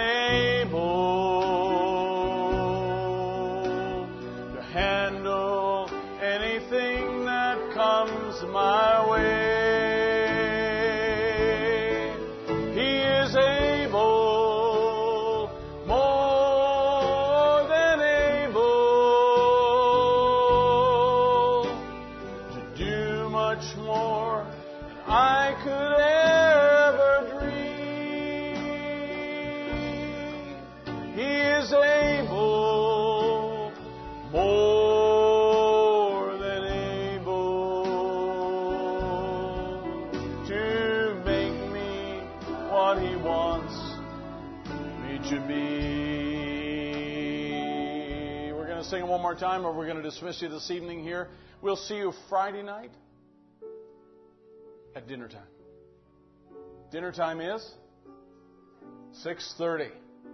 able, to handle anything that comes my way. He is able, more than able, to do much more than I could ever dream. He is able, more than able, to make me what He wants me to be. We're going to sing it one more time, or we're going to dismiss you this evening here. We'll see you Friday night at dinner time. Dinner time is six thirty.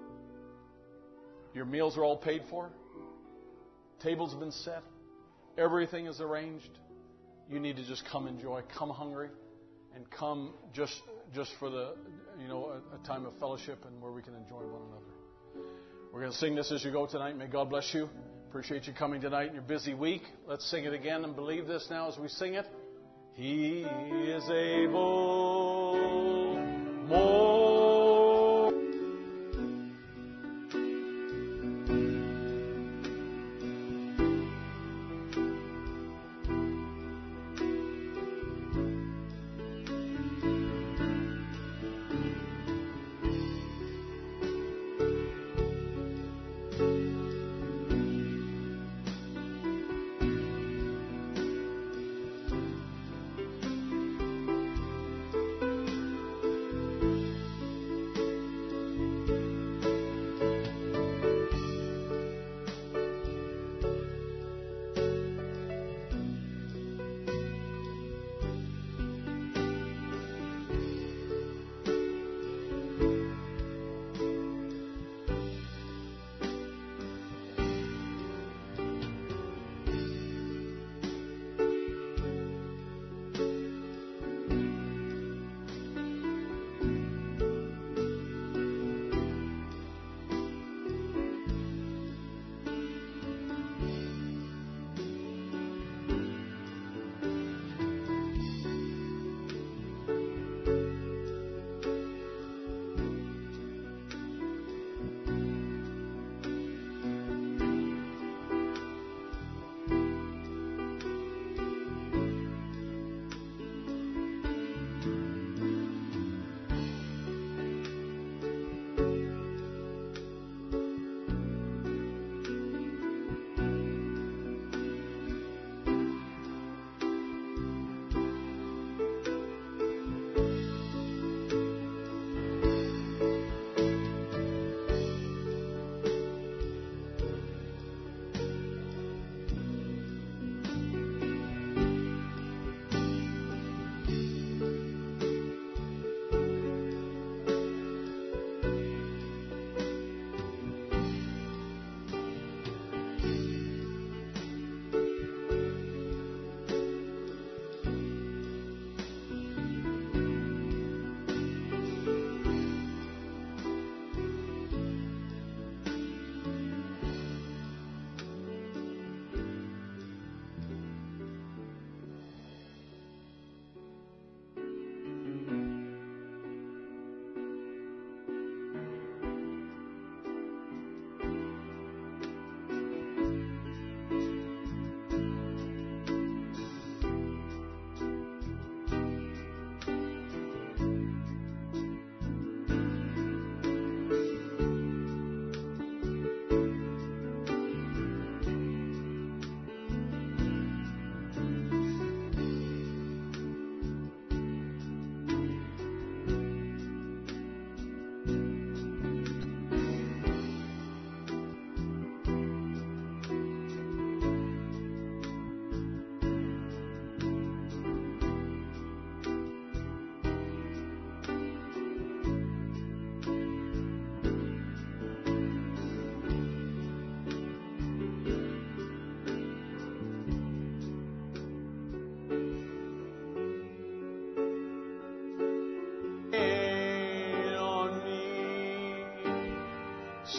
Your meals are all paid for. Tables have been set. Everything is arranged. You need to just come enjoy. Come hungry, and come just just for the you know a, a time of fellowship and where we can enjoy one another. We're going to sing this as you go tonight. May God bless you. Appreciate you coming tonight in your busy week. Let's sing it again and believe this now as we sing it. He is able, more.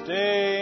Say